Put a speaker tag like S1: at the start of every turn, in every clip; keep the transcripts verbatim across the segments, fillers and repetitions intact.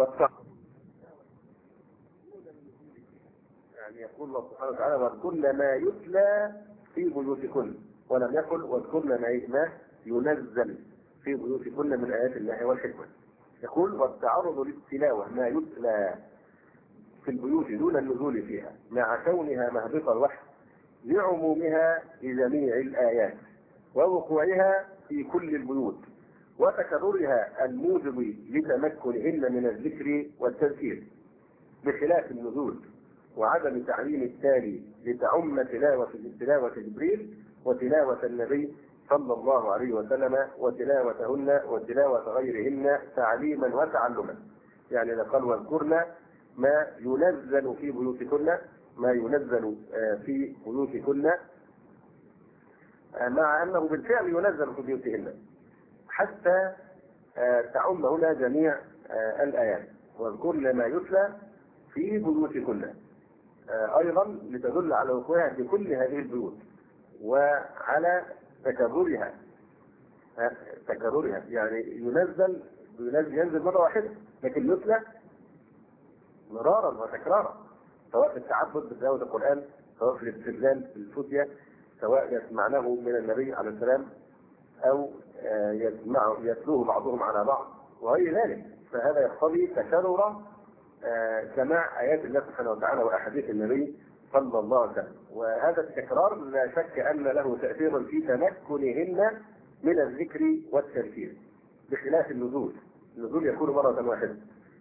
S1: والتعرض. يعني يقول الله سبحانه وتعالى واذكرن ما يتلى في بيوتكن، ولم يقل واذكرن ما ينزل في بيوتكن من آيات الله والحكمة. يقول والتعرض للتلاوة ما يتلى في البيوت دون النزول فيها مع كونها مهبط الوحي لعمومها لجميع الآيات ووقوعها في كل البيوت وتكررها الموجب لتمكنهن من الذكر والتذكير، بخلاف النزول وعدم تعليم التالي لتعم تلاوة تلاوة جبريل وتلاوة النبي صلى الله عليه وسلم وتلاوتهن وتلاوة غيرهن تعليما وتعلما. يعني قال واذكرن ما ينزل في بيوتكن، ما ينزل في بيوتكن، مع أنه بالفعل ينزل في بيوتهن حتى تعم هنا جميع الآيات. واذكرن ما يتلى في بيوتكن أيضا لتدل على وقوعها في كل هذه البيوت وعلى تكررها تكررها يعني ينزل ينزل مرة واحدة، لكن يتلى مرارا وتكرارا، سواء في التعبد بتلاوة القرآن، سواء في الاستدلال بالفتية، سواء يسمعناه من النبي عليه السلام أو يسمع يتلوه بعضهم على بعض وغير ذلك. فهذا يقتضي تكرر سماع آيات الله سبحانه وتعالى وأحاديث النبي صلى الله عليه وسلم. وهذا التكرار لا شك أن له تأثير في تمكنهن من الذكر والتذكير، بخلاف النزول. النزول يكون مرة واحدة،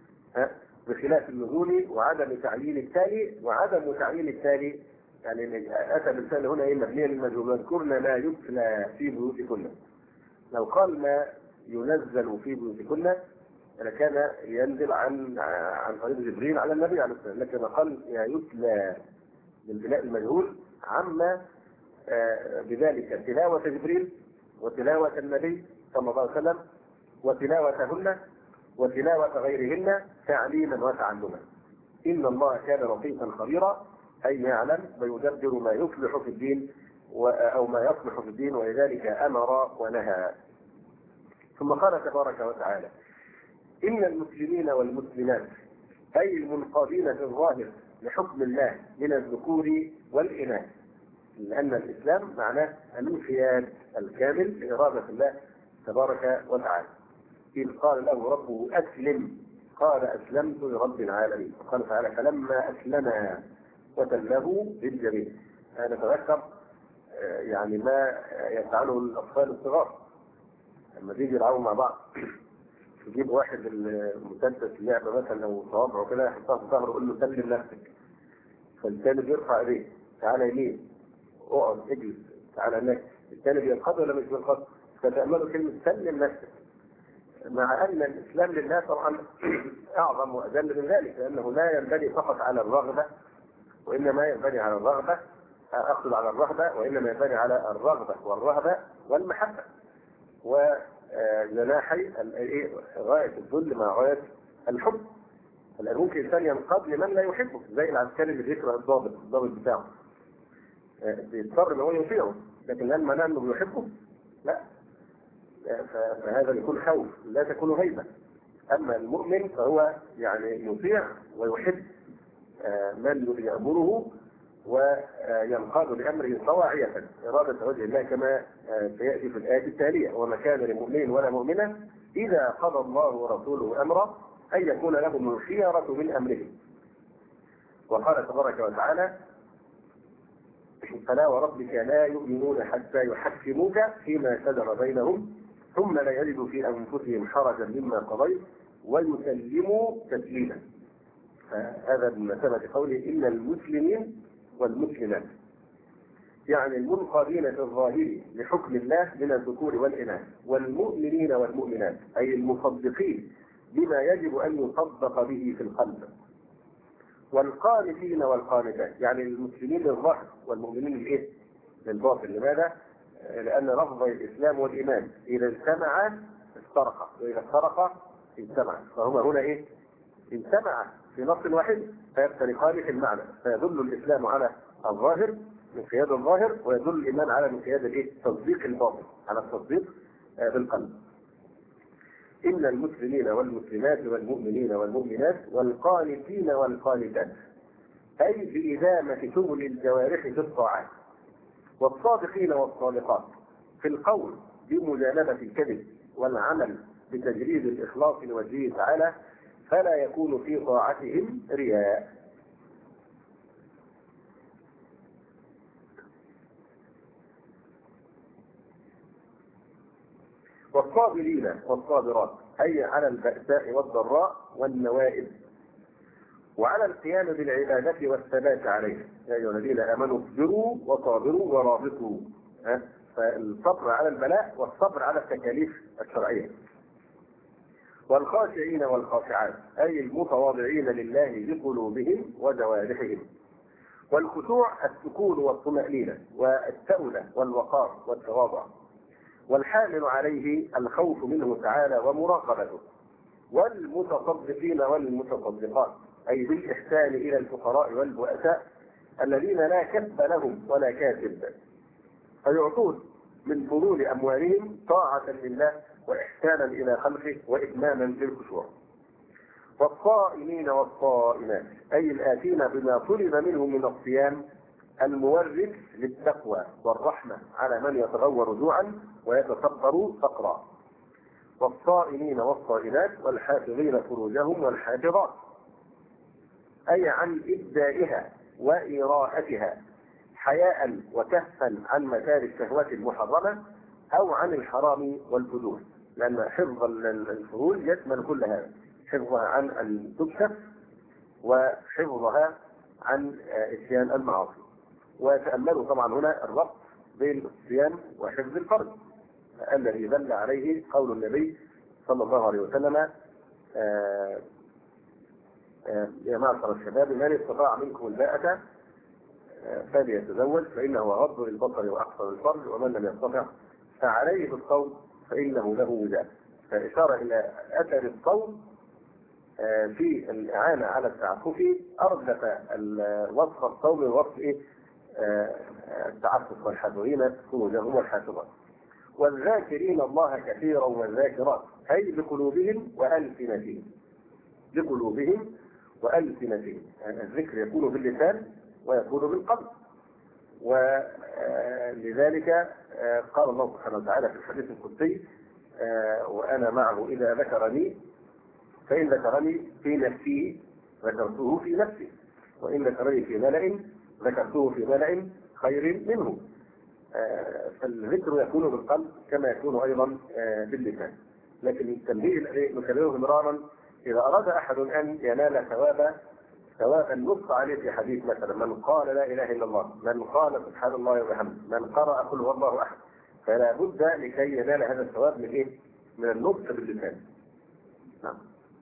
S1: بخلاف النزول وعدم تعيين التالي. وعدم تعيين التالي يعني أتى بالتالي هنا إيه مبنيا للمجهول. واذكرن ما يتلى في بيوتكن، لو قال ما ينزل في بيوتكن لكان ينزل عن عن طريق جبريل على النبي عليه السلام، لكن قال يتلى بالبناء المجهول عما بذلك تلاوة جبريل وتلاوة النبي صلى الله عليه وسلم وتلاوتهن وتلاوة غيرهن تعليما وتعلما. إن الله كان لطيفا خبيرا، أي يعلم ويدبر ما يصلح في الدين أو ما يصلح في الدين، ولذلك أمر ونهى. ثم قال تبارك وتعالى إن المسلمين والمسلمات أي المنقادين في الظاهر لحكم الله من الذكور والإناث، لأن الإسلام معناه الانقياد الكامل لإرادة الله تبارك وتعالى. إذ قال له ربه أسلم قال أسلمت لرب العالمين. وقال تعالى فلما أسلم وتله للجبين. أنا أتذكر يعني ما يفعله الأطفال الصغار لما تيجي يلعبوا مع بعض، تجيب واحد المسدس اللعبة مثلا أو صوابعه كده يحطها في ظهره ويقول له سلم نفسك، فالثاني بيرفع ايديه تعالى يمين اقعد اجلس تعالى هناك، الثاني بينقض ولا مش بينقض؟ فتأملوا كلمة سلم نفسك، مع أن الإسلام لله طبعا أعظم وأجل من ذلك، لأنه لا ينبني فقط على الرغبة وإنما ينبني على الرغبة أقصد على الرغبة وإنما ينبني على الرغبة والرهبة والمحبة وجناحي غاية الذل مع غاية الحب. الآن ممكن الإنسان ينقض لمن لا يحبه، زي العسكري اللي بيكره الضابط الضابط بتاعه بيضطر ان هو يطيعه، لكن لما معناه انه بيحبه لا، فهذا يكون خوف لا تكون هيبة. أما المؤمن فهو يعني يطيع ويحب من يأمره وينقاد لأمره طواعية إرادة وجه الله، كما سيأتي في الآية التالية وما كان لمؤمن ولا مؤمنة إذا قضى الله ورسوله أمرا أن يكون لهم الخيرة من أمرهم. وقال تبارك وتعالى فلا وربك لا يؤمنون حتى يحكموك فيما شجر بينهم ثم لا يجدوا في أنفسهم حرجا مما قضيت ويسلموا تسليما. هذا بمثابة قوله إن المسلمين والمسلمات، يعني المنقادين في الظاهر لحكم الله من الذكور والإناث، والمؤمنين والمؤمنات أي المصدقين بما يجب أن يصدق به في القلب، والقانتين والقانتات، يعني المسلمين للظاهر والمؤمنين للإيه؟ للباطن. لماذا؟ لأن لفظ الإسلام والإيمان إذا اجتمعا افترقا، وإذا افترقا اجتمعا، فهما هنا إيه؟ اجتمعا في نص واحد فيفترقان في المعنى، فيدل الإسلام على الظاهر من قياد الظاهر، ويدل الإيمان على من قياد الإيه؟ تصديق الباطن، على التصديق بالقلب. إن المسلمين والمسلمات والمؤمنين والمؤمنات والقانتين والقانتات، أي بإدامة شغل الجوارح في الطاعات، والصادقين والصادقات في القول بمجانبة الكذب، والعمل بتجريد الإخلاص لوجهه تعالى، فلا يكون في طاعتهم رياء. والصابرين والصابرات، أي على البأساء والضراء والنوائب، وعلى القيام بالعبادة والثبات عليها. يا أيها الذين آمنوا اصبروا وصابروا ورابطوا. فالصبر على البلاء والصبر على التكاليف الشرعية. والخاشعين والخاشعات، أي المتواضعين لله بقلوبهم وجوارحهم. والخشوع السكون والطمأنينة والتأنة والوقار والتواضع، والحامل عليه الخوف منه تعالى ومراقبته. والمتصدقين والمتصدقات، أي بالإحسان إلى الفقراء والبؤساء الذين لا كسب لهم ولا كاسب، فيعطون من فضول أموالهم طاعة لله وإحسانا إلى خلقه وإتماما للخشوع. والصائمين والصائمات، أي الآتين بما طلب منهم من الصيام المورث للتقوى والرحمة على من يتغور جوعا ويتصبر فقرا. والصائمين والصائمات والحافظين فروجهم والحافظات، أي عن إبدائها وإراءتها حياء وكفا عن مكاره الشهوات المحرمة أو عن الحرام والفجور، لأن حفظ الفروج يشمل كل هذا، حفظها عن أن تكشف وحفظها عن إتيان المعاصي. وتأملوا طبعا هنا الربط بين الصيام وحفظ الفرج الذي دل عليه قول النبي صلى الله عليه وسلم: آه آه يا معشر الشباب من استطاع منكم الباءة آه فليتزوج فإنه غض للبصر وأحسن للفرج، ومن لم يستطع فعليه بالصوم فإنه له وجاء. فإشارة إلى أثر الصوم آه في الإعانة على التعفف، أردف وصف الصوم ووصف إيه؟ آه التعفف، والحافظين فروجهم والحافظات. والذاكرين الله كثيرا والذاكرات، أي بقلوبهم وألسنتهم، بقلوبهم وألسنتهم، يعني الذكر يكون باللسان ويكون بالقلب. ولذلك قال الله سبحانه وتعالى في الحديث القدسي: وأنا معه إذا ذكرني، فإن ذكرني في نفسي ذكرته في نفسي، وإن ذكرني في ملأ ذكرته في ملأ خير منه. فالذكر يكون بالقلب كما يكون أيضا باللسان. لكن التنبيه الذي نكرره مرارا: إذا أراد أحد أن ينال ثوابا ثوابا نص عليه في حديث، مثلا من قال لا إله إلا الله، من قال سبحان الله وبحمده، من قرأ قل هو الله أحد، فلا بد لكي ينال هذا الثواب من إيه؟ من النطق باللسان. نعم.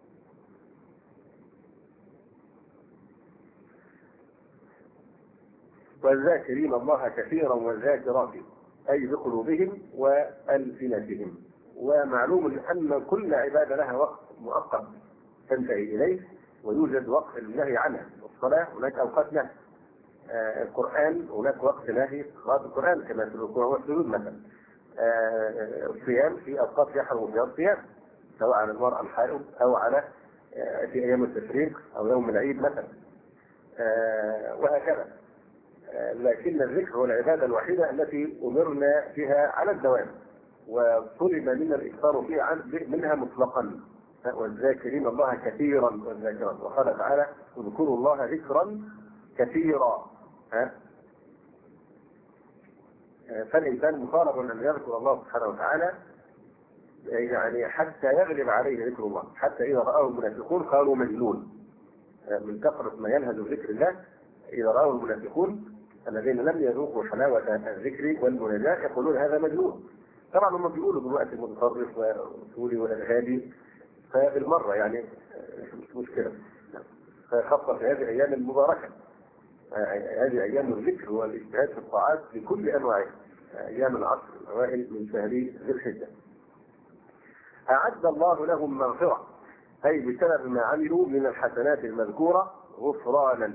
S1: والذاكرين الله كثيرا والذاكرات، أي بقلوبهم وألسنتهم. ومعلوم أن كل عبادة لها وقت مؤقت تنتهي إليه، ويوجد وقت للنهي عنها. الصلاة هناك أوقات نهي، آه القرآن هناك وقت نهي قراءة القرآن كما في الركوع والسجود مثلا. آه الصيام في أوقات يحرم فيها الصيام، سواء على المرأة الحائض أو على آه في أيام التشريق أو يوم العيد مثلا، آه وهكذا. لكن الذكر هو العبادة الوحيدة التي أمرنا بها على الدوام، وطلب منا الإكثار فيها منها مطلقا. والذاكرين الله كثيرا والذاكرات، وقال تعالى: اذكروا الله ذكرا كثيرا. ها؟ فالإنسان مطالب أن يذكر الله سبحانه وتعالى، يعني حتى يغلب عليه ذكر الله، حتى إذا رآه المنافقون قالوا مجنون، من كثرة ما ينهج ذكر الله. إذا رآه المنافقون الذين لم يذوقوا حلاوة الذكر والمناجاة يقولون هذا مجنون. طبعا هم بيقولوا دلوقتي متطرف وأصولي والإرهابي، فبالمرة يعني مش مشكلة. فخاصة في هذه الأيام المباركة، هذه أيام الذكر والاجتهاد في الطاعات بكل أنواعها، أيام العشر الأوائل من شهر ذي الحجة. أعد الله لهم مغفرة، أي بسبب ما عملوا من الحسنات المذكورة غفرانا.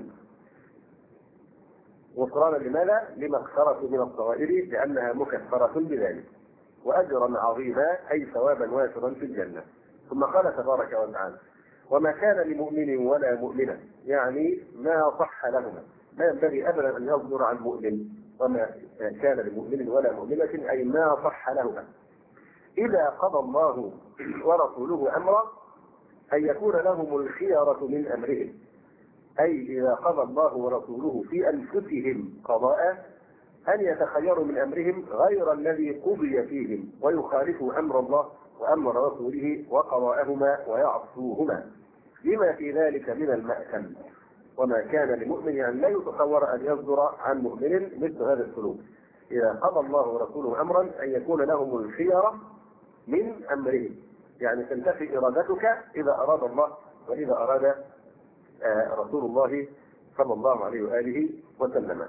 S1: غفرانا لماذا؟ لما اقترفوا من الصغائر لأنها مكفرة بذلك. وأجرا عظيما، أي ثوابا وافرا في الجنة. ثم قال تبارك وتعالى: وما كان لمؤمن ولا مؤمنة، يعني ما صح لهما، ما ينبغي أبدا أن يصدر عن مؤمن، وما كان لمؤمن ولا مؤمنة أي ما صح لهما، إذا قضى الله ورسوله أمرا أن يكون لهم الخيرة من أمرهم، أي إذا قضى الله ورسوله في أنفسهم قضاء أن يتخيروا من أمرهم غير الذي قضي فيهم ويخالفوا أمر الله وأمر رسوله وقضاءهما ويعصوهما لما في ذلك من المأثم. وما كان لمؤمن يعني لا يتصور أن يصدر عن مؤمن مثل هذا السلوك، إذا قضى الله ورسوله أمرا أن يكون لهم الخيرة من أمرهم، يعني تنتفي إرادتك إذا أراد الله وإذا أراد رسول الله صلى الله عليه وآله وسلم.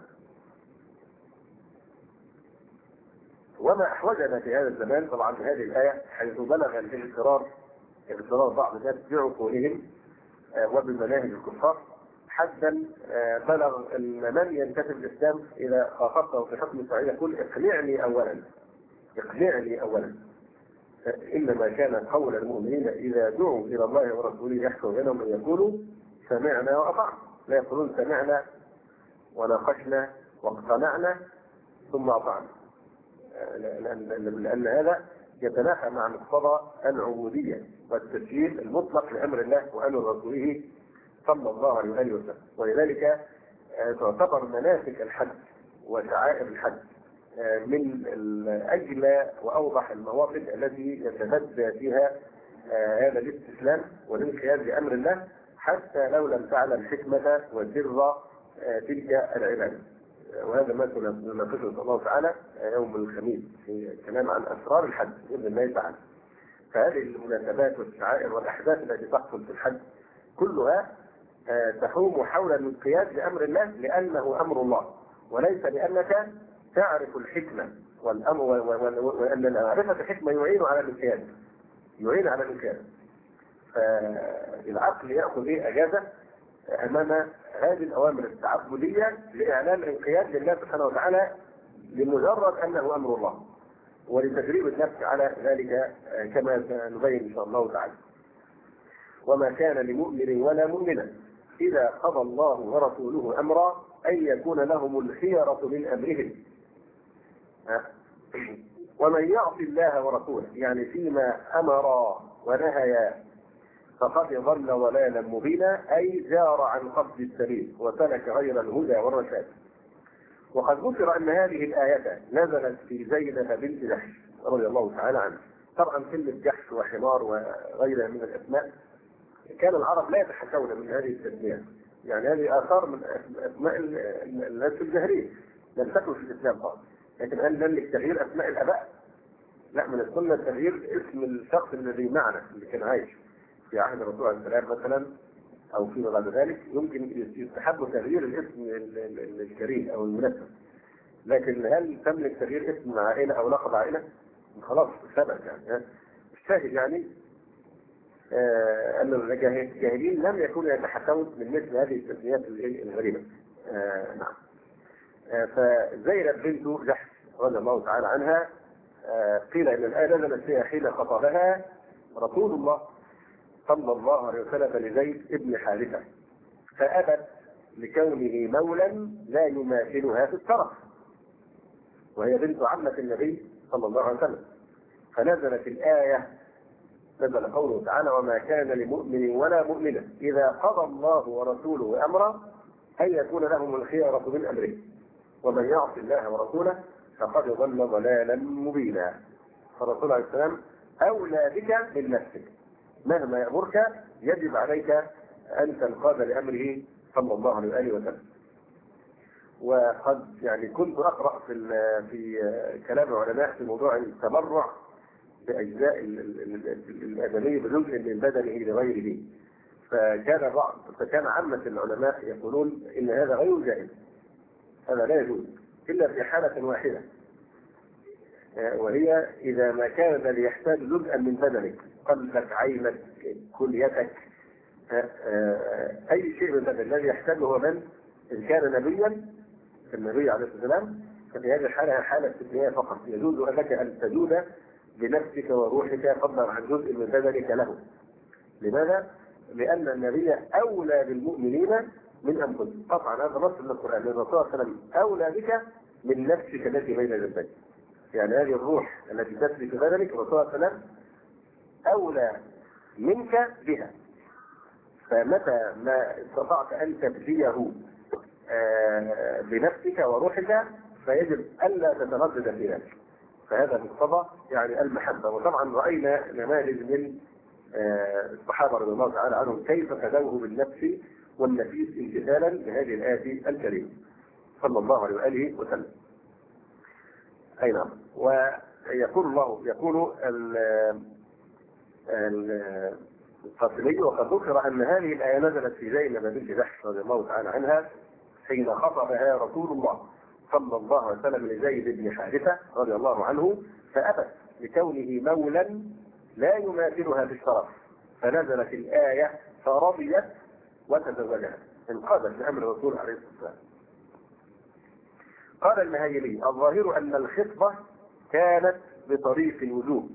S1: وما أحوجنا في هذا الزمان طبعا هذه الآية، حيث بلغ الاغترار اغترار بعض الناس بعقولهم وبمناهج الكفار حتى بلغ ان من ينتسب الاسلام اذا خاطبته في حكم الشرعيه يقول: اقنعني اولا اقنعني اولا. انما كان قول المؤمنين اذا دعوا الى الله ورسوله يحكم بينهم ان يقولوا سمعنا واطعنا، لا يقولون سمعنا وناقشنا واقتنعنا ثم اطعنا، لان لان هذا يتنافى مع مقتضى العبوديه والتسجيل المطلق لامر الله وامر رسوله صلى الله عليه وآله وسلم. ولذلك تعتبر مناسك الحج وشعائر الحج من أجل وأوضح المواطن التي يتبدى فيها هذا الاستسلام والانقياد لأمر الله، حتى لو لم تعلم الحكمة وسر تلك العبادة. وهذا ما سنناقشه إن شاء الله تعالى يوم الخميس في الكلام عن أسرار الحج بإذن الله تعالى. فهذه المناسبات والشعائر والأحداث التي تحصل في الحج كلها تحوم حول الانقياد لأمر الله لأنه أمر الله، وليس لأنك تعرف الحكمة والأمر، وأن معرفة الحكمة يعين على الانقياد يعين على الانقياد فالعقل يأخذ إيه أجازة أمام هذه الأوامر التعبدية لإعلان الانقياد لله سبحانه وتعالى لمجرد أنه أمر الله، ولتدريب النفس على ذلك كما سنبين إن شاء الله تعالى. وما كان لمؤمن ولا مؤمنة إذا قضى الله ورسوله أمرا أن يكون لهم الخيرة من أمرهم، ومن يعص الله ورسوله يعني فيما أمر ونهى فقد ضل ضلالا مبينا، أي جار عن قصد السبيل وسلك غير الهدى والرشاد. وقد ذكر أن هذه الآية نزلت في زينب بنت جحش رضي الله تعالى عنها. طبعا كلمة جحش وحمار وغيرها من الأسماء كان العرب لا يتحكون من هذه التسميات، يعني هذه آثار من أسماء الناس الجاهلية لم تكن في الإسلام خالص. لكن هل ذلك تغيير أسماء الآباء؟ لا، من السنة تغيير اسم الشخص الذي معنا اللي كان عايش في عهد الرسول عليه السلام مثلا أو فيما بعد ذلك، يمكن يستحب تغيير الاسم الكريم أو المناسب. لكن هل تملك تغيير اسم عائلة أو لقب عائلة؟ خلاص ثبت يعني. الشاهد يعني آه أن الجاهلين لم يكونوا يتحكمون من مثل هذه التسميات الغريبة. آه نعم. آه فزينب بنت جحش رضي الله تعالى عنها آه قيل إن الآية نزلت فيها حين خطبها رسول الله صلى الله عليه وسلم لزيد ابن حارثة، فأبت لكونه مولا لا يماثلها في الشرف، وهي بنت عمة النبي صلى الله عليه وسلم. فنزلت الآية، نزل قوله تعالى: وما كان لمؤمن ولا مؤمنة إذا قضى الله ورسوله أمرا أن يكون لهم الخيرة من أمره ومن يعص الله ورسوله فقد ضل ضلالا مبينا. فالرسول عليه السلام أولى بك من نفسك، مهما يأمرك يجب عليك أن تنقاد لأمره صلى الله عليه وآله وسلم. وقد يعني كنت أقرأ في في كلام العلماء في موضوع التبرع بأجزاء الآدمية بجزء من بدنه لغيره، فكان بعض فكان عامة العلماء يقولون إن هذا غير جائز، هذا لا يجوز إلا في حالة واحدة، وهي إذا ما كان الذي يحتاج جزءا من بدنك، قلبك، عينك، كليتك، أي شيء من بدن الذي يحتاجه هو من؟ إن كان نبيا النبي عليه الصلاة والسلام، ففي هذه الحالة حالة استثنائية فقط يجوز لك أن تجود بنفسك وروحك فضلا عن جزء من بدنك له. لماذا؟ لأن النبي أولى بالمؤمنين من أنفسهم. طبعا هذا نص من القرآن، لأن الرسول صلى الله عليه وسلم أولى بك من نفسك التي بين جنبيك. يعني هذه الروح التي تسري في بدنك الرسول صلى الله عليه وسلم أولى منك بها. فمتى ما استطعت أن تبذيه بنفسك وروحك فيجب ألا تتردد في ذلك. فهذا مقتضى يعني المحبة. وطبعا رأينا نماذج من الصحابة رضي الله تعالى عنهم كيف فدوه بالنفس والنفيس امتثالا لهذه الآية الكريمة صلى الله عليه وآله وسلم. أي نعم. ويقول الله يقول القاسمي وقد ذكر أن هذه الآية نزلت في زينب بنت جحش رضي الله تعالى عنها حين خطبها رسول الله صلى الله عليه وسلم لزيد بن حارثة رضي الله عنه فأبت لكونه مولا لا يماثلها في الشرف، فنزلت الآية فرضيت وتزوجها، انقادت لأمر الرسول عليه الصلاة والسلام. قال المهيلي الظاهر أن الخطبة كانت بطريق الوجوب.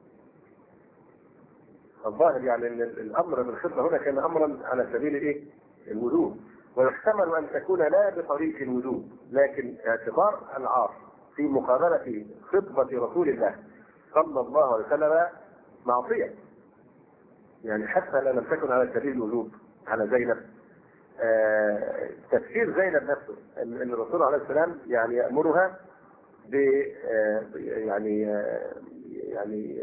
S1: الظاهر يعني أن الأمر بالخطبة هنا كان أمرا على سبيل إيه؟ الوجوب، ويحتمل أن تكون لا بطريق الوجوب، لكن اعتبار العار في مقابلة خطبة رسول الله صلى الله عليه وسلم معصية. يعني حتى لو لم تكن على سبيل الوجوب على زينب، آه تفسير زينب نفسه ان الرسول عليه السلام يعني يأمرها ب آه يعني آه يعني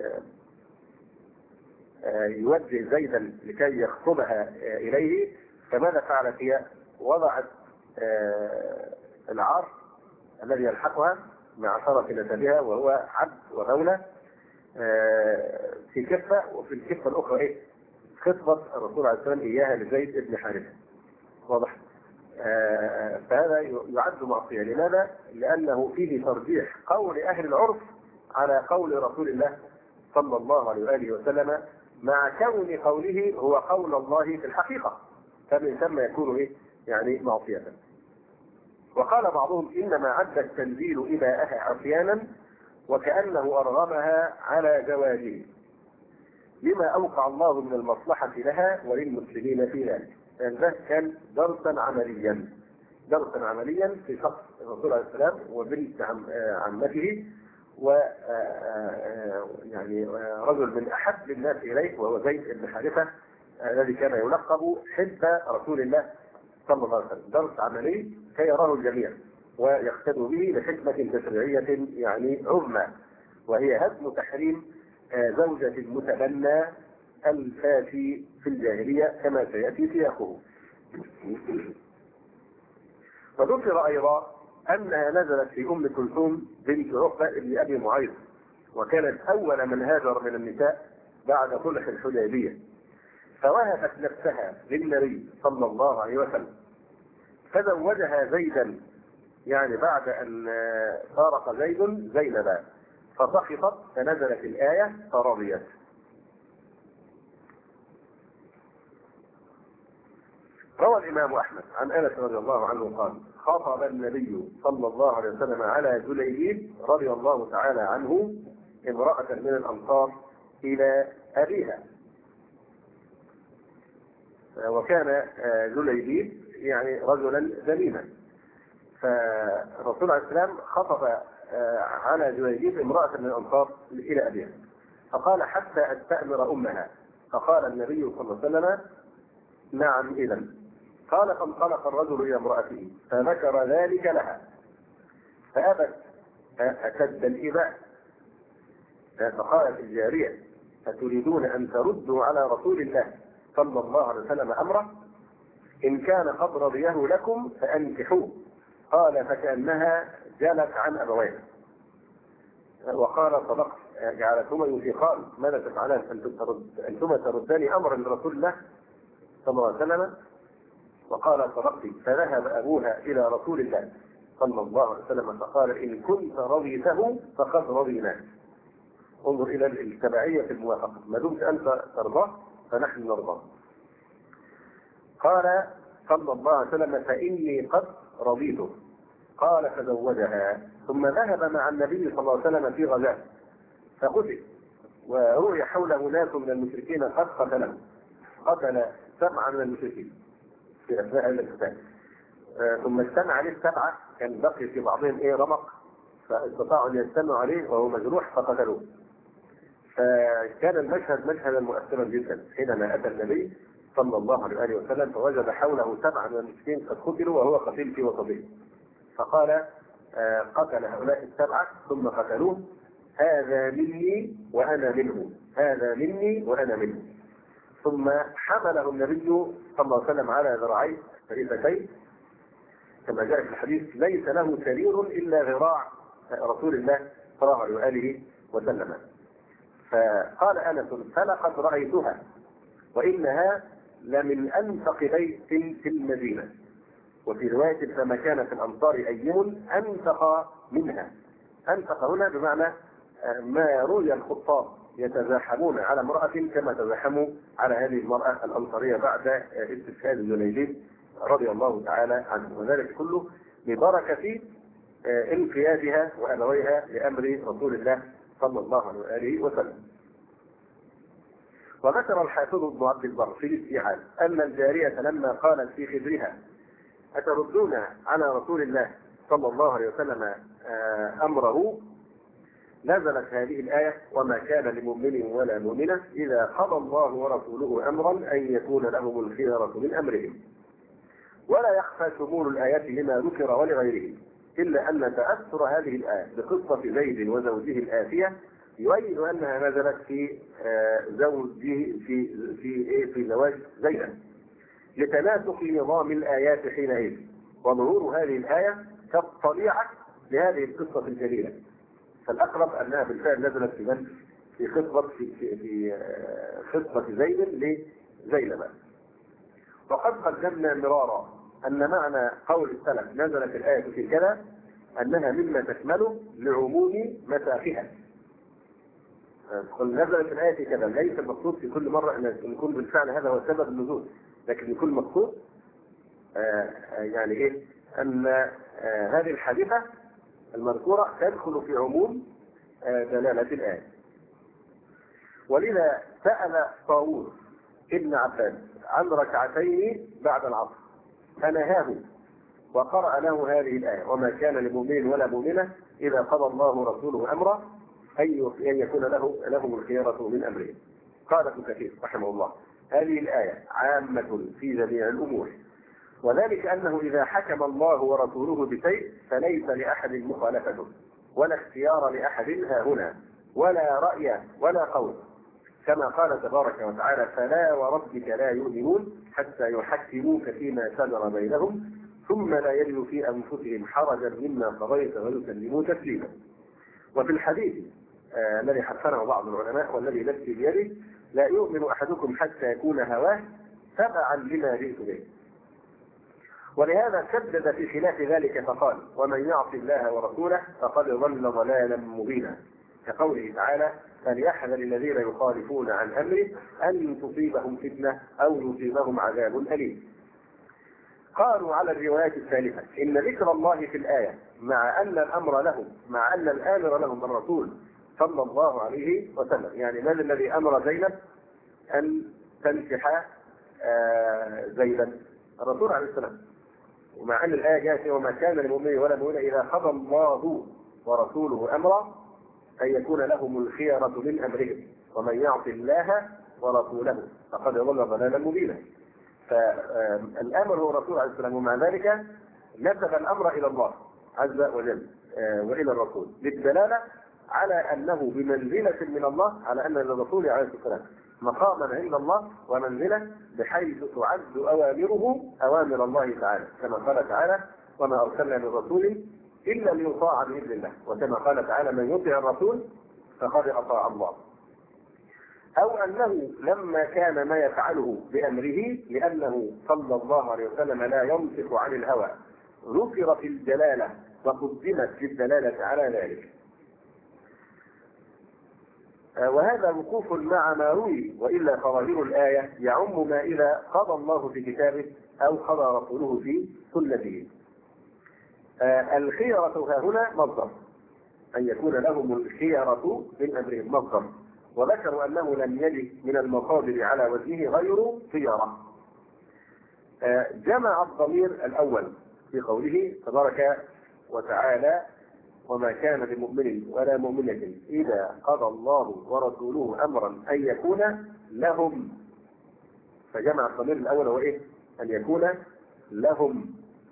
S1: آه يوجه زيدا لكي يخطبها آه اليه. فماذا فعلت هي؟ وضعت آه العار الذي يلحقها مع شرف نسبها وهو عبد وغولة آه في كفة، وفي الكفة الأخرى إيه؟ خطبة الرسول عليه السلام إياها لزيد بن حارثة. واضح؟ آه فهذا يعد معصية. لماذا؟ لأنه فيه ترجيح قول أهل العرف على قول رسول الله صلى الله عليه وآله وسلم، مع كون قوله هو قول الله في الحقيقة، فمن ثم يكون إيه؟ يعني معصية. وقال بعضهم إنما عد التنزيل إباءها عصيانا وكأنه أرغمها على زواجه لما أوقع الله من المصلحة لها وللمسلمين في ذلك. يعني ده كان درسا عمليا درسا عمليا في شخص الرسول عليه السلام وبنت عمته، و يعني رجل من أحب الناس إليه وهو زيد بن حارثة الذي كان يلقب حب رسول الله صلى الله عليه وسلم. درس عملي كي يراه الجميع ويقتدوا به لحكمة تشريعية يعني عظمى، وهي هدم تحريم زوجة المتبنى الفاشي في الجاهلية كما سيأتي سياقه. وذكر أيضا أنها نزلت في أم كلثوم بنت عقبة بن أبي معيط، وكانت أول من هاجر من النساء بعد صلح الحديبية، فوهبت نفسها للنبي صلى الله عليه وسلم فزوجها زيدا، يعني بعد أن فارق زيد زينبا، فسخطت فنزلت الآية فرضيت. روى الإمام أحمد عن أنس رضي الله عنه قال خطب النبي صلى الله عليه وسلم على جليبيب رضي الله تعالى عنه امرأة من الأنصار إلى أبيها. وكان جليبيب يعني رجلا ذميما، فالرسول عليه السلام خطب على جليبيب امرأة من الأنصار إلى أبيها، فقال حتى أستأمر أمها، فقال النبي صلى الله عليه وسلم نعم إذن. قال فانطلق الرجل إلى امرأته فذكر ذلك لها فأبت أشد الإباء، فقالت الجارية أتريدون أن تردوا على رسول الله صلى الله عليه وسلم أمره؟ إن كان قد رضيه لكم فأنكحوه. قال فكأنها جلت عن أبويه وقال صدقت، جعلتهما ينفقان ماذا تفعلان أنتما تردان أمرا لرسول الله صلى الله عليه وسلم؟ وقال صدقت. فذهب أبوها إلى رسول الله صلى الله عليه وسلم فقال إن كنت رضيته فقد رضيناه. انظر إلى التبعية في الموافقة، ما دمت أنت ترضاه فنحن نرضاه. قال صلى الله عليه وسلم فإني قد رضيته. قال فزوجها، ثم ذهب مع النبي صلى الله عليه وسلم في غزاة فقتل، وروي حوله ناس من المشركين قد قتلهم، قتل سبعة من المشركين في أثناء القتال. آه ثم اجتمع عليه السبعة، كان بقي في بعضهم ايه رمق، فاستطاعوا ان يجتمعوا عليه وهو مجروح فقتلوه. فكان المشهد مشهدا مؤثرا جدا حينما اتى النبي صلى الله عليه وآله وسلم فوجد حوله سبعة من المشركين قد قتلوا وهو قتيل في وسطهم، فقال آه قتل هؤلاء السبعة ثم قتلوه، هذا مني وأنا منه، هذا مني وأنا منه. ثم حمله النبي صلى الله عليه وسلم على ذراعيه فريستين كما جاء في الحديث: ليس له سرير إلا ذراع رسول الله صلى الله عليه وآله وسلم. فقال أنس: فلقد رأيتها وإنها لمن أنفق بيت في المدينة. وفي رواية: فما كان في الأمصار أيم أنفق منها. أنفق هنا بمعنى ما روي الخطاب يتزاحمون على امرأة كما تزاحموا على هذه المرأة الأنصارية بعد استشهاد الجليلين رضي الله تعالى عنه، وذلك كله ببركة انقيادها وأبويها لأمر رسول الله صلى الله عليه وآله وسلم. وذكر الحافظ ابن عبد البر في الاستيعاب أن الجارية لما قالت في خدرها: أتردون على رسول الله صلى الله عليه وسلم أمره، نزلت هذه الآية: وما كان لمؤمن ولا مؤمنة إذا قضى الله ورسوله أمرا أن يكون لهم الخيرة من أمرهم. ولا يخفى شمول الآيات لما ذكر ولغيره، إلا أن تأثر هذه الآية بقصة زيد وزوجه الآتية يؤيد أنها نزلت في زوجه في في في زواج زينب، لتناسق نظام الآيات حينئذ، وظهور هذه الآية كالطليعة لهذه القصة الجليلة. فالأقرب أنها بالفعل نزلت في من؟ في خطبة في في, في خطبة زيد لزينب. وقد قدمنا مرارا أن معنى قول السلف نزلت الآية في كذا أنها مما تشمله لعموم مسافها. نزلت الآية في كذا ليس المقصود في كل مرة أن يكون بالفعل هذا هو سبب النزول، لكن يكون مقصود يعني إيه؟ أن هذه الحادثة المذكورة تدخل في عموم دلالة الآية. ولذا سأل طاووس ابن عباس عن ركعتين بعد العصر فنهاه وقرأ له هذه الآية: وما كان لمؤمن ولا مؤمنة إذا قضى الله ورسوله أمرا أن يكون له لهم الخيرة من أمرهم. قال ابن كثير رحمه الله: هذه الآية عامة في جميع الأمور، وذلك أنه إذا حكم الله ورسوله بشيء فليس لأحد مخالفته ولا اختيار لأحد ها هنا ولا رأي ولا قول، كما قال تبارك وتعالى: فلا وربك لا يؤمنون حتى يحكموك فيما شجر بينهم ثم لا يجدوا في أنفسهم حرجا مما قضيت ويسلموا تسليما. وفي الحديث آه الذي حسنه بعض العلماء والذي نفسي بيده: لا يؤمن أحدكم حتى يكون هواه تبعا لما جئت به. ولهذا شدد في خلاف ذلك فقال: ومن يعص الله ورسوله فقد ضل ضلالا مبينا، كقوله تعالى: فليحذر الذين يخالفون عن امره ان تصيبهم فتنه او يصيبهم عذاب اليم. قالوا على الروايات الثالثه ان ذكر الله في الايه مع ان الامر لهم مع ان الامر لهم الرسول صلى الله عليه وسلم، يعني من الذي امر زينب ان تنكح آه زيدا؟ الرسول عليه السلام. ومع ان الايه جاءت: وما كان للمؤمن ولا مؤمنه اذا قضى الله ورسوله امرا ان يكون لهم الخيرة من امرهم ومن يعص الله ورسوله فقد ضل ضلالا مبينا. فالامر هو الرسول عليه السلام، ومع ذلك نسب الامر الى الله عز وجل والى الرسول للدلاله على انه بمنزله من الله، على ان للرسول عليه السلام مقاما عند الله ومنزله بحيث تعد اوامره اوامر الله تعالى، كما قال تعالى: وما ارسلنا من رسول الا ليطاع باذن الله، وكما قال تعالى: من يطع الرسول فقد اطاع الله. او انه لما كان ما يفعله بامره لانه صلى الله عليه وسلم لا ينطق عن الهوى ذكر في الدلاله وقدمت في الدلاله على ذلك. وهذا وقوف مع ما روي، والا فظاهر الايه يعم ما اذا قضى الله في كتابه او قضى رسوله في سنته. الخيرة ها هنا مصدر، أن يكون لهم الخيرة من أمرهم مصدر، وذكروا أنه لم يجد من المصادر على وجهه غير خيرة. جمع الضمير الأول في قوله تبارك وتعالى وما كان لمؤمن ولا مؤمنة إذا قضى الله ورسوله أمرا أن يكون لهم، فجمع الضمير الأول هو إيه؟ أن يكون لهم،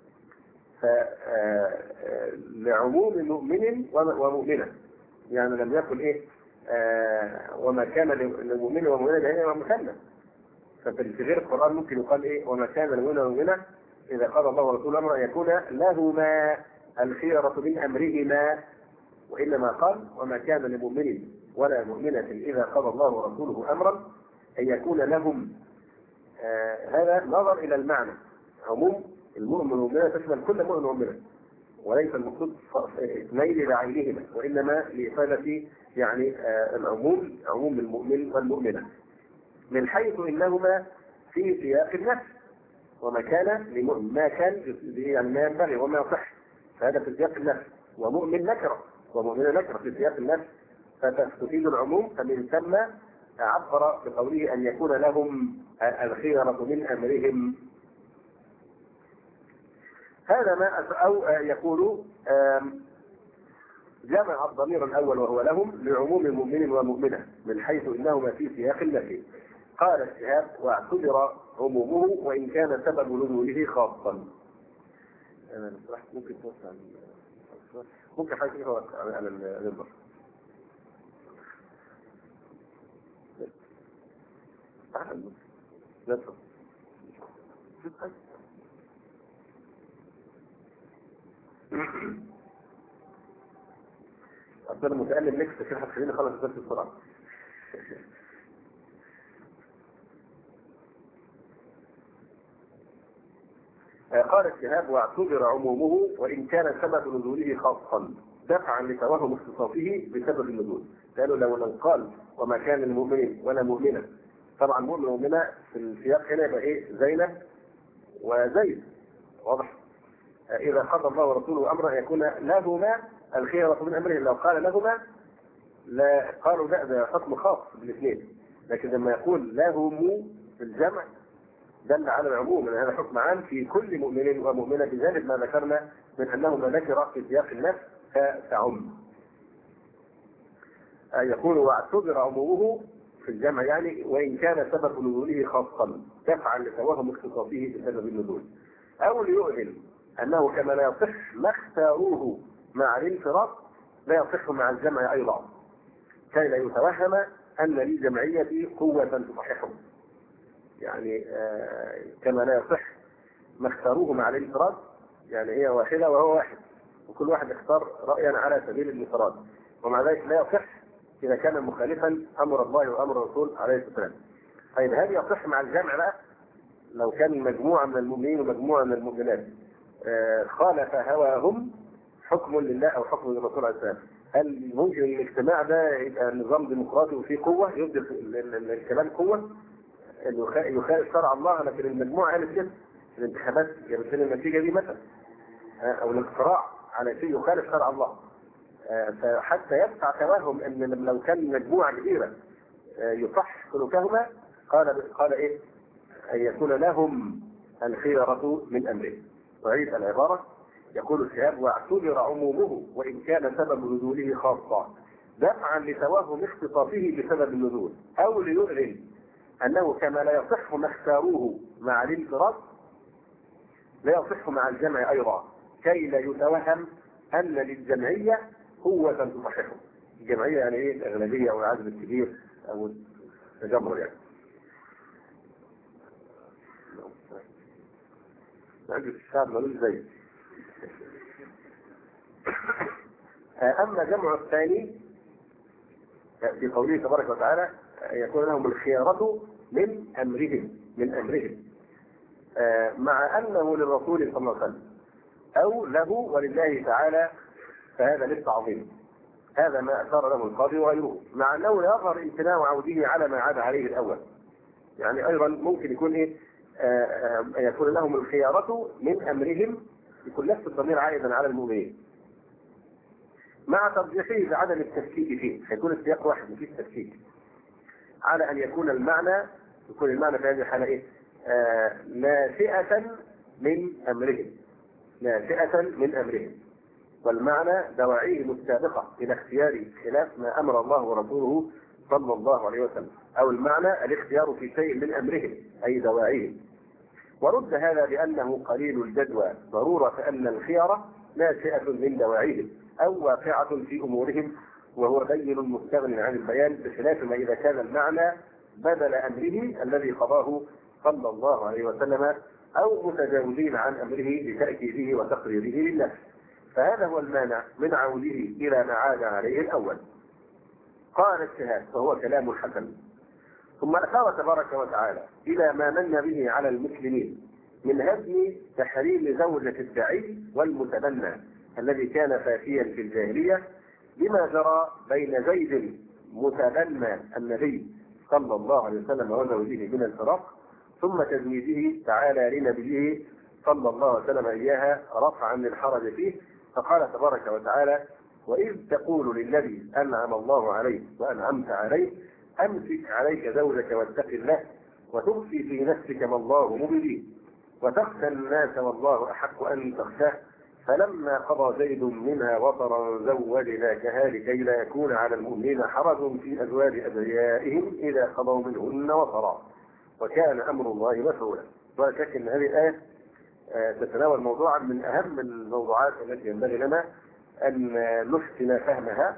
S1: لعموم مؤمن ومؤمنة، يعني لم يكن إيه آه وما كان لمؤمن ومؤمنة هي مثنى، ففي غير القرآن ممكن يقال إيه وما كان لمؤمن ومؤمنة إذا قضى الله ورسوله أمرا أن يكون لهما الخيرة من أمرهما، وإنما قال وما كان لمؤمن ولا مؤمنة إذا قضى الله ورسوله أمرا أن يكون لهم. آه هذا نظر إلى المعنى، عموم المؤمن والمؤمنة تشمل كل مؤمن ومؤمنة، وليس المقصود اثنين بعينهما، وإنما لإفادة يعني آه العموم، عموم المؤمن والمؤمنة، من حيث إنهما في سياق النفس، وما كان لمؤمن ما كان يعني ما ينبغي وما يصح، فهذا في سياق النفس، ومؤمن نكرة ومؤمنة نكرة في سياق النفس، فتفيد العموم، فمن ثم عبر بقوله أن يكون لهم الخيرة من أمرهم. هذا ما أو يقول جمع الضمير الأول وهو لهم لعموم المؤمن والمؤمنة من حيث إنهما في سياق النفي. قال الشهاب واعتبر عمومه وإن كان سبب نزوله خاصا. ممكن توسع ممكن حاجة كده على النظر. لا تفضل. أصلا المتألم نكس كده هتخليني خلص الدرس بسرعة. قال الشهاب واعتبر عمومه وإن كان سبب نزوله خاصا دفعا لتوهم اختصاصه بسبب النزول. قالوا لو لو قال وما كان المؤمن ولا مؤمنة، طبعا مؤمن ومؤمنة في السياق هنا يبقى ايه؟ زينب وزيد، واضح؟ إذا قضى الله ورسوله أمرا يكون لهما الخيرة من أمره. لو قال لهما لا قالوا لا ده حكم خاص بالاثنين، لكن لما يقول لهم في الجمع دل على العموم، ان هذا حكم عام في كل مؤمن ومؤمنة، بجانب ما ذكرنا من أنهما نكرة في سياق النفس فتعم. يقول واعتبر عمومه في الجمع يعني وإن كان سبب نزوله خاصا دفعا لتوهم اختصاصه بسبب النزول، أو ليؤذن أنه كما لا يصح ما اختاروه مع الانفراد لا يصح مع الجمع أيضا، كي لا يتوهم أن للجمعية قوة تصححه. يعني آه كما لا يصح ما اختاروه مع الانفراد، يعني هي واحدة وهو واحد وكل واحد اختار رأيا على سبيل الانفراد، ومع ذلك لا يصح إذا كان مخالفا أمر الله وأمر الرسول عليه الصلاة والسلام. طيب هل يصح مع الجمع بقى لو كان مجموعة من المؤمنين ومجموعة من المؤمنات آه خالف هواهم حكم لله أو حكم للرسول عليه السلام، هل ممكن الاجتماع ده يبقى نظام ديمقراطي وفيه قوة يبدأ الكلام قوة يخالف شرع الله، لكن المجموعة قالت كده الانتخابات جابت لنا النتيجة دي مثلا، أو الاقتراع على شيء يخالف شرع الله، فحتى يدفع توهم ان لو كان مجموعة كبيرة يصح سلوكهما قال قال ايه؟ ان يكون لهم الخيرة من امره. وعيد العبارة يقول الشهاب واعتبر عمومه وان كان سبب نزوله خاصة دفعا لتوهم اختصاصه بسبب النزول، او ليؤذن انه كما لا يصح ما اختاروه مع الانفراد لا يصح مع الجمع ايضا، كي لا يتوهم ان للجمعية قوة تصححه. الجمعية يعني ايه؟ الاغلبية او العدد الكبير او التجمهر يعني. مجلس الشعب ملوش زي. اما جمع الثاني في قوله تبارك وتعالى يكون لهم الخيارة من امرهم من امرهم مع انه للرسول صلى الله عليه وسلم او له ولله تعالى، فهذا للتعظيم. هذا ما أثار له القاضي وغيره، مع أنه لا يظهر امتناع عوده على ما عاد عليه الأول. يعني أيضا ممكن يكون إيه آآ آآ يكون لهم الخيارة من أمرهم، يكون نفس الضمير عائدا على المؤمنين. مع ترجيحه بعدم التشكيك فيه، هيكون السياق واحد مفيش تشكيك، على ان يكون المعنى يكون المعنى في هذه الحاله ايه؟ آه ناشئة من امرهم، ناشئة من امرهم، والمعنى دواعيهم السابقة إلى اختيار خلاف ما أمر الله ورسوله صلى الله عليه وسلم، أو المعنى الاختيار في شيء من أمرهم أي دواعيهم. ورد هذا بأنه قليل الجدوى ضرورة أن الخيار ناشئة من دواعيهم أو واقعة في أمورهم، وهو بين مستغن عن البيان، بخلاف ما إذا كان المعنى بدل أمره الذي قضاه صلى الله عليه وسلم، أو متجاوزين عن أمره لتأكيده وتقريره لله. فهذا هو المانع من عوده إلى ما عاد عليه الأول. قال الشهاد فهو كلام حسن. ثم أشار تبارك وتعالى إلى ما من به على المسلمين من هدم تحريم زوجة الداعي والمتبنى الذي كان فاشيا في الجاهلية، بما جرى بين زيد متبنى النبي صلى الله عليه وسلم وزوجه من الفراق، ثم تزويجه تعالى لنبيه صلى الله عليه وسلم إياها رفعا للحرج فيه. فقال تبارك وتعالى: وإذ تقول للذي أنعم الله عليه وأنعمت عليه أمسك عليك زوجك واتق الله وتخفي في نفسك ما الله مبديه وتخشى الناس والله أحق أن تخشاه فلما قضى زيد منها وطرا زوجناكها لكي لا يكون على المؤمنين حرج في أزواج أدعيائهم إذا قضوا منهن وطرا وكان أمر الله مفعولا. ولا شك أن هذه الآية تتناول موضوعا من أهم الموضوعات التي ينبغي لنا أن نحسن فهمها،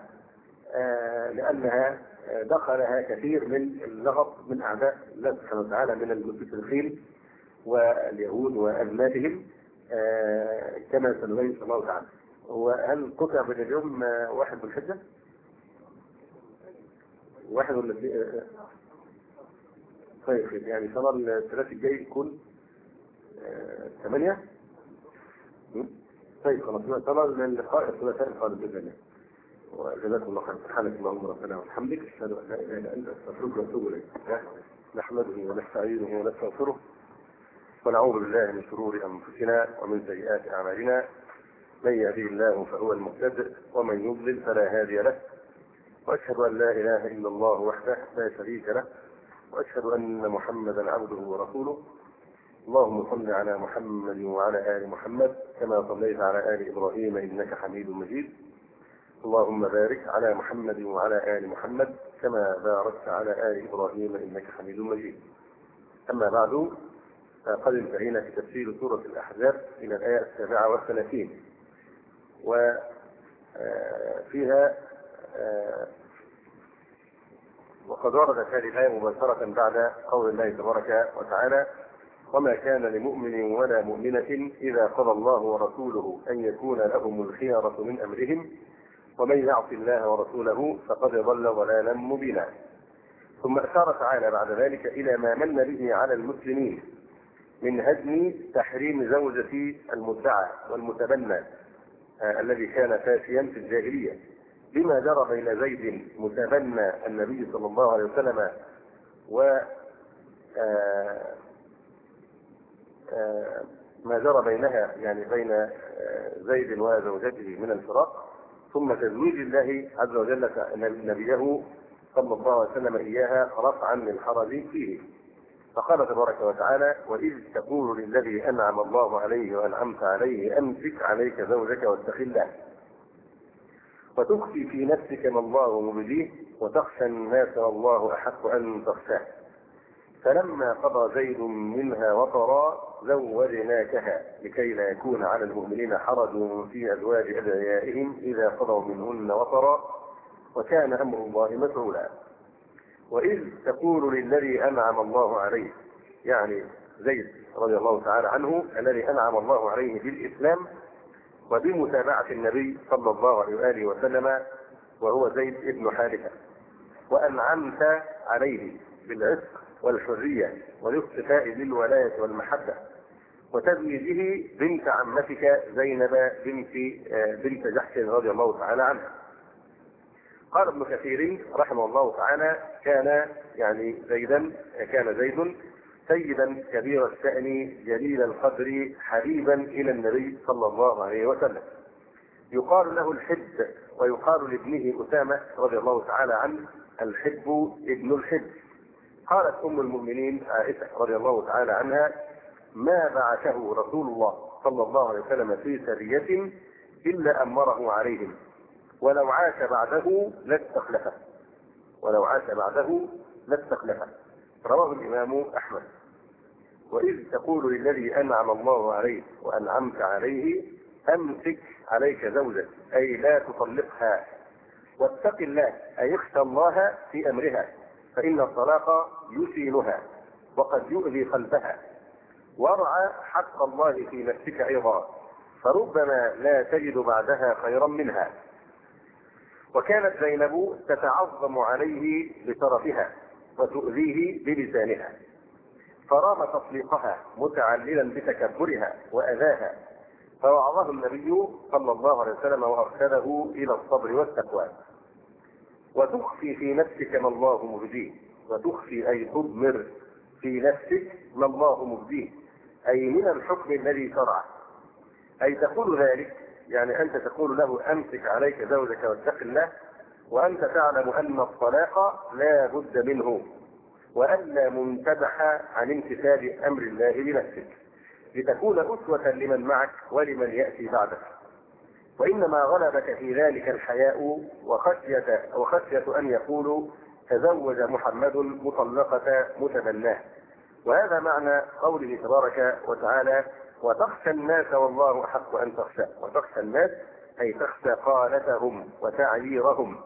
S1: لأنها دخلها كثير من اللغط من أعداء الله سبحانه وتعالى من المستشرقين واليهود وأذنابهم، كما سنبين إن شاء الله تعالى. وهل قطع من اليوم واحد بالحجة؟ واحد ولا طيب يعني صار الثلاث الجاي يكون ثمانية. طيب خلاص صار اللقاء الثلاثاء القادم بإذن الله. وجزاكم الله خير. سبحانك اللهم ربنا وبحمدك أشهد أن لا إله إلا أنت أستغفرك وأتوب إليك. نحمده ونستعينه ونستغفره ونعوذ بالله من شرور أنفسنا ومن سيئات أعمالنا، من يهديه الله فهو المهتد ومن يضلل فلا هادي له، وأشهد أن لا إله إلا الله وحده لا شريك له، وأشهد أن محمدا عبده ورسوله. اللهم صل على محمد وعلى آل محمد كما صليت على آل إبراهيم إنك حميد مجيد. اللهم بارك على محمد وعلى آل محمد كما باركت على آل إبراهيم إنك حميد مجيد. أما بعد، قد انتهينا في تفسير سورة الأحزاب إلى الآية السابعة والثلاثين، وفيها وقد وردت هذه الآية مباشرة بعد قول الله تبارك وتعالى: وما كان لمؤمن ولا مؤمنة إذا قضى الله ورسوله أن يكون لهم الخيرة من أمرهم ومن يعص الله ورسوله فقد ضل ضلالا مبينا. ثم أشار تعالى بعد ذلك إلى ما من به على المسلمين من هدم تحريم زوجة المدعى والمتبنى آه الذي كان فاشيا في الجاهلية، بما جرى بين زيد متبنى النبي صلى الله عليه وسلم و آه آه ما جرى بينها يعني بين زيد وزوجته من الفراق، ثم تزويج الله عز وجل نبيه صلى الله عليه وسلم إياها رفعا للحرج فيه. فقال تبارك وتعالى: وإذ تقول للذي أنعم الله عليه وأنعمت عليه أمسك عليك زوجك واتق الله وتخفي في نفسك ما الله مبديه وتخشى الناس والله أحق أن تخشاه فلما قضى زيد منها وطرا زوجناكها لكي لا يكون على المؤمنين حرج في أزواج أدعيائهم إذا قضوا منهن وطرا وكان أمر الله مفعولا. وإذ تقول للذي أنعم الله عليه، يعني زيد رضي الله تعالى عنه الذي أنعم الله عليه بالإسلام وبمتابعة النبي صلى الله عليه وآله وسلم، وهو زيد ابن حارثة، وأنعمت عليه بالعتق والحرية والاصطفاء للولاية والمحبة وتزويجه بنت عمتك زينب بنت بنت جحش رضي الله تعالى عنها. قال ابن كثير رحمه الله تعالى: كان يعني زيدا كان زيد سيدا كبير الشأن جليل القدر حبيبا إلى النبي صلى الله عليه وسلم، يقال له الحب، ويقال لابنه أسامة رضي الله تعالى عنه الحب ابن الحب. قالت أم المؤمنين عائشة رضي الله تعالى عنها: ما بعثه رسول الله صلى الله عليه وسلم في سرية إلا أمره عليهم، ولو عاش بعده لاستخلفه ولو عاش بعده لاستخلفه. رواه الإمام أحمد. وإذ تقول للذي أنعم الله عليه وأنعمت عليه: أمسك عليك زوجك، أي لا تطلقها، واتق الله، أي اخشى الله في أمرها، فإن الطلاق يسيلها وقد يؤذي قلبها، وارعى حق الله في نفسك أيضا، فربما لا تجد بعدها خيرا منها. وكانت زينب تتعظم عليه بشرفها وتؤذيه بلسانها، فرام تطليقها متعللا بتكبرها وأذاها، فوعظه النبي صلى الله عليه وسلم وأرشده إلى الصبر والتقوى. وتخفي في نفسك ما الله مبديه، وتخفي أي تضمر في نفسك ما الله مبديه، أي من الحكم الذي شرعه، أي تقول ذلك، يعني أنت تقول له: أمسك عليك زوجك واتق الله، وأنت تعلم أن الطلاق لا بد منه، وألا منتبح عن امتثال أمر الله بنفسك، لتكون أسوة لمن معك ولمن يأتي بعدك. وإنما غلبك في ذلك الحياء وخشية, وخشية أن يقولوا: تزوج محمد مطلقة متبناه. وهذا معنى قوله تبارك وتعالى: وتخشى الناس والله أحق أن تخشى. وتخشى الناس أي تخشى قالتهم وتعييرهم.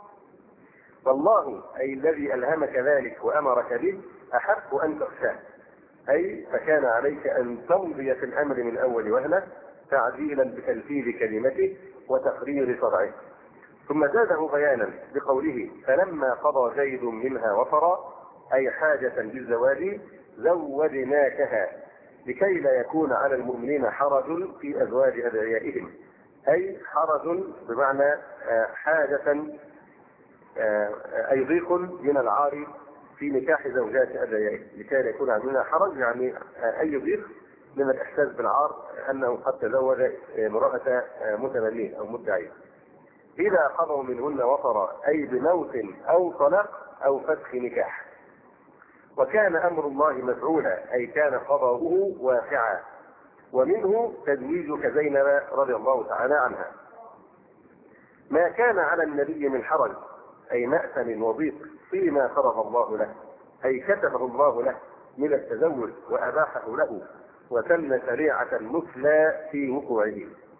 S1: والله أي الذي ألهمك ذلك وأمرك به أحق أن تخشاه، أي فكان عليك أن تمضي في الأمر من أول وهلة تعديلا بتنفيذ كلمته وتقرير شرعه. ثم زاده بيانا بقوله: فلما قضى زيد منها وطرا، أي حاجة بالزواج، زوجناكها، لكي لا يكون على المؤمنين حرج في أزواج أدعيائهم، أي حرج بمعنى حاجة أي ضيق من العار في نكاح زوجات أدعيائهم، لكي لا يكون علينا حرج، يعني أي ضيق من الإحساس بالعار أنه قد تزوج امرأة متبنين أو مدعية. إذا قضوا منهن وطرا، أي بموت أو طلاق أو فسخ نكاح. وكان أمر الله مفعولا، أي كان قضاؤه واقعا. ومنه تزويجك زينب رضي الله تعالى عنها. ما كان على النبي من حرج، أي مأثم وضيق، فيما فرض الله له، أي كتبه الله له من التزوج وأباحه له، وسن شريعة مثلى في وقوعه.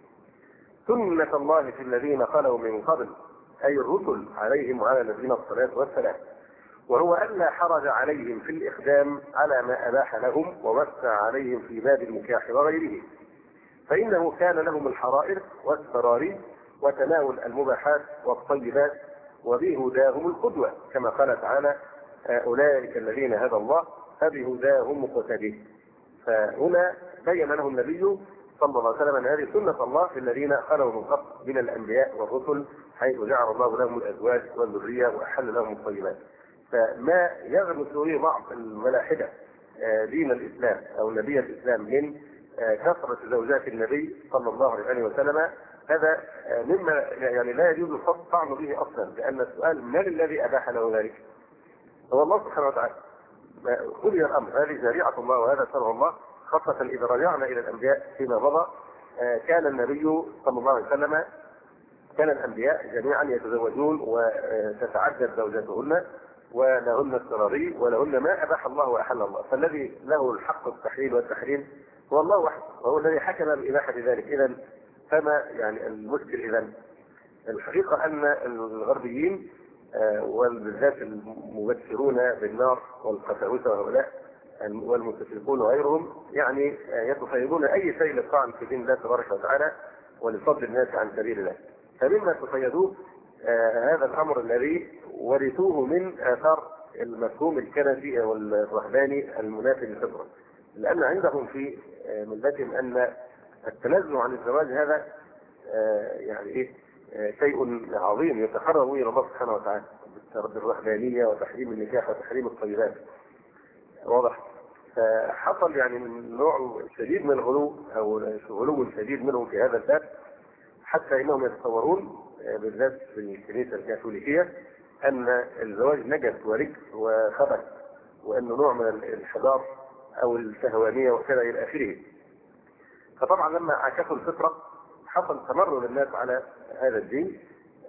S1: سنة الله في الذين خلوا من قبل، أي الرسل عليهم وعلى نبينا الصلاة والسلام، وهو ألا حرج عليهم في الإقدام على ما أباح لهم ووسع عليهم في باب النكاح وغيره، فإنه كان لهم الحرائر والسراري وتناول المباحات والطيبات، وبهداهم القدوة، كما قال تعالى: أولئك الذين هدى الله فبهداهم مقتدي. فهنا بين له النبي صلى الله عليه وسلم أن هذه سنة الله في الذين خلوا من قبل من الأنبياء والرسل، حيث جعل الله لهم الأزواج والذرية وأحل لهم الطيبات. فما يغمس به بعض الملاحدة دين الإسلام أو نبي الإسلام من كثرة زوجات النبي صلى الله عليه وسلم، هذا مما يعني لا يجوز الطعن به أصلا، لأن السؤال: من الذي أباح له ذلك؟ هو الله سبحانه وتعالى. قضي الأمر، هذه شريعة الله وهذا شرع الله، خاصة إذا رجعنا إلى الأنبياء فيما مضى. كان النبي صلى الله عليه وسلم كان الأنبياء جميعا يتزوجون وتتعدد زوجاتهن ولهن السراري ولهن ما أباح الله وأحل الله، فالذي له الحق التحليل والتحريم هو الله وحده، وهو الذي حكم بإباحة ذلك. إذن فما يعني المشكل؟ إذن الحقيقة أن الغربيين وبالذات المبشرون بالنار والقساوسة وهؤلاء والمستشرقون وغيرهم يعني يتصيدون أي شيء للطعن في دين الله تبارك وتعالى ولصد الناس عن سبيل الله. فمما تصيدوه آه هذا الأمر الذي ورثوه من آثار المفهوم الكنسي والرهباني المنافي للفطرة، لأن عندهم في آه ملتهم أن التنزه عن الزواج هذا آه يعني إيه آه شيء عظيم يتقرب إلى الله سبحانه وتعالى بالرهبانية وتحريم النكاح وتحريم الطيبات. واضح؟ فحصل يعني من نوع شديد من الغلو أو غلو شديد منهم في هذا الباب، حتى انهم يتصورون بالذات في الكنيسه الكاثوليكيه ان الزواج نجس ورجس وخبث، وانه نوع من الانحدار او الشهوانيه وكذا الى اخره. فطبعا لما عكسوا الفطره حصل تمرد الناس على هذا الدين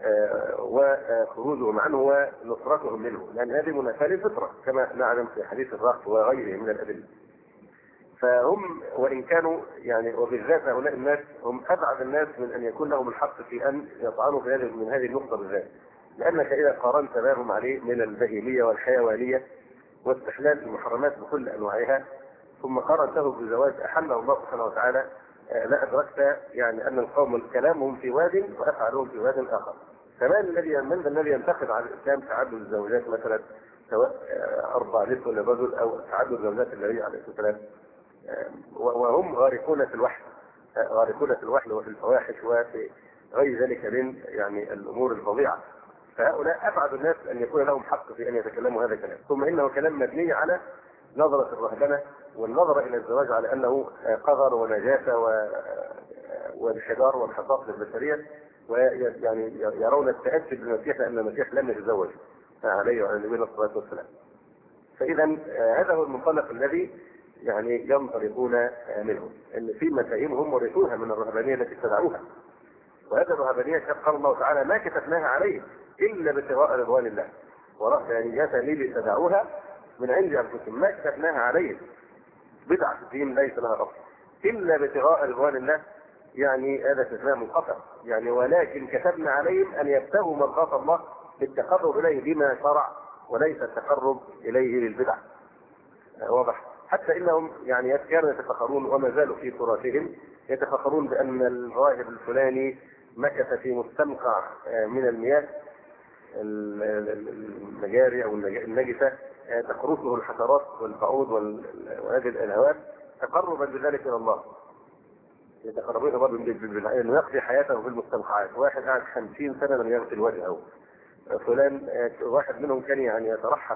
S1: وخروجهم عنه ونصرتهم منه، لان هذه منافاه للفطره كما نعلم في حديث الرهط وغيره من الادله. فهم وان كانوا يعني وبالذات هؤلاء الناس هم ابعد الناس من ان يكون لهم الحق في ان يطعنوا في هذه من هذه النقطه بالذات، لانك اذا قارنت ما هم عليه من البهيميه والحيوانيه واستحلال المحرمات بكل انواعها ثم قارنته بزواج احله الله سبحانه وتعالى، لا ادركت يعني ان القوم كلامهم في واد وافعالهم في واد اخر. كمان الذي من الذي ينتقد على الاسلام تعدد الزوجات مثلا، سواء اربع نسوة للرجل او تعدد زوجات النبي عليه الصلاه والسلام، وهم غارقون في الوحل غارقون في الوحل وفي الفواحش وفي غير ذلك من يعني الامور الفظيعه. فهؤلاء ابعد الناس ان يكون لهم حق في ان يتكلموا هذا الكلام، ثم انه كلام مبني على نظره الرهبنه والنظره الى الزواج على انه قذر ونجاسه وانحدار وانحطاط للبشريه، ويعني يرون التاسف بالمسيح لان المسيح لم يتزوج عليه وعلى نبينا الصلاه والسلام. فاذا هذا هو المنطلق الذي يعني ينطلقون منه، ان في مفاهيم ورثوها من الرهبانيه التي ابتدعوها، وهذه الرهبانيه قال الله تعالى ما كتبناها عليهم الا ابتغاء رضوان الله، ورهبانية التي ابتدعوها من عند انفسهم ما كتبناها عليهم، بدعه في الدين ليس لها اصل الا ابتغاء رضوان الله، يعني هذا استثناء منقطع، يعني ولكن كتبنا عليهم ان يبتغوا مرضات الله بالتقرب اليه بما شرع وليس التقرب اليه للبدع. واضح؟ حتى انهم يعني كانوا يتفخرون وما زالوا في تراثهم يتفخرون بان الراهب الفلاني مكث في مستنقع من المياه المجاري او النجسه تقرصه الحشرات والبعوض وهذه الالهوات تقربا بذلك الى الله. يتقربون برضه انه يقضي حياته في المستنقعات، واحد قاعد خمسين سنه لم يغسل وجهه، فلان واحد منهم كان يعني يترحم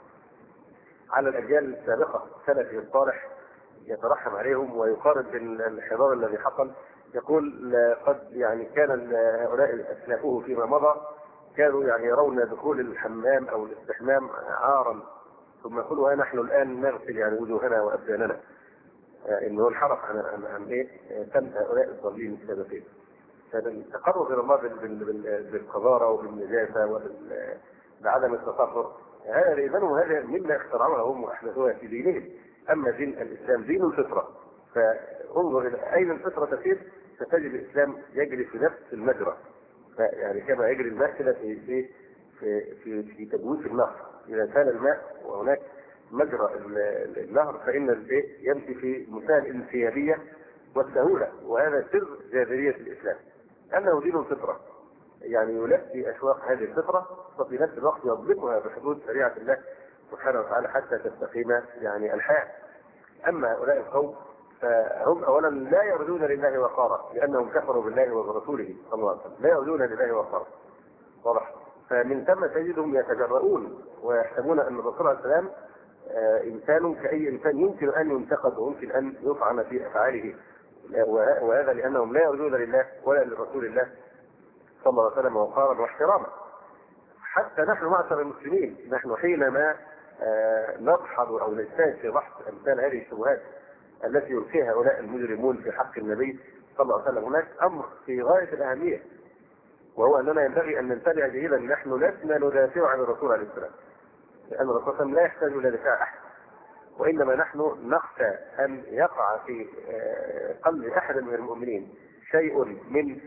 S1: على الاجيال السابقه سلفه الصالح، يترحم عليهم ويقارن بالانحدار الذي حصل، يقول قد يعني كان هؤلاء اسلافه فيما مضى كانوا يعني يرون دخول الحمام او الاستحمام عارا، ثم يقولوا ها نحن الان نغسل يعني وجوهنا وابداننا، انه انحرف عن عن عن ايه تم هؤلاء الضالين السابقين. هذا التقرب الى الله بالقذاره وبالنجاسه وبعدم التطهر، هذا اذا هذا مما اخترعوها هم واحدثوها في دينهم. اما دين الاسلام دين الفطره، فانظر الى اين الفطره تسير ستجد الاسلام يجري في نفس المجرى، يعني كما يجري الماء كده في في في في, في تجويف النهر، اذا كان الماء وهناك مجرى النهر فان الايه يمشي في منتهى الانسيابيه والسهوله، وهذا سر جاذبيه الاسلام انه دين الفطره، يعني يلبي اشواق هذه الفطره وفي نفس الوقت يضبطها بحدود شريعه الله سبحانه وتعالى حتى تستقيم يعني الحياه. اما هؤلاء القوم فهم اولا لا يرجون لله وقارا لانهم كفروا بالله وبرسوله صلى الله عليه وسلم، لا يرجون لله وقارا. واضح؟ فمن ثم تجدهم يتجرؤون ويحسبون ان الرسول عليه السلام آه انسان كاي انسان يمكن ان ينتقد ويمكن ان يطعن في افعاله، وهذا لانهم لا يرجون لله ولا لرسول الله صلى الله عليه وسلم وقارا واحتراما. حتى نحن معشر المسلمين نحن حينما آه نبحث او نجتهد في بحث امثال هذه الشبهات التي يلقيها هؤلاء المجرمون في حق النبي صلى الله عليه وسلم، هناك امر في غايه الاهميه، وهو اننا ينبغي ان ننتبه جيدا نحن لسنا ندافع عن الرسول عليه السلام، لان الرسول عليه السلام لا يحتاج الى دفاع احد، وانما نحن نخشى ان يقع في قلب احد من المؤمنين شيء من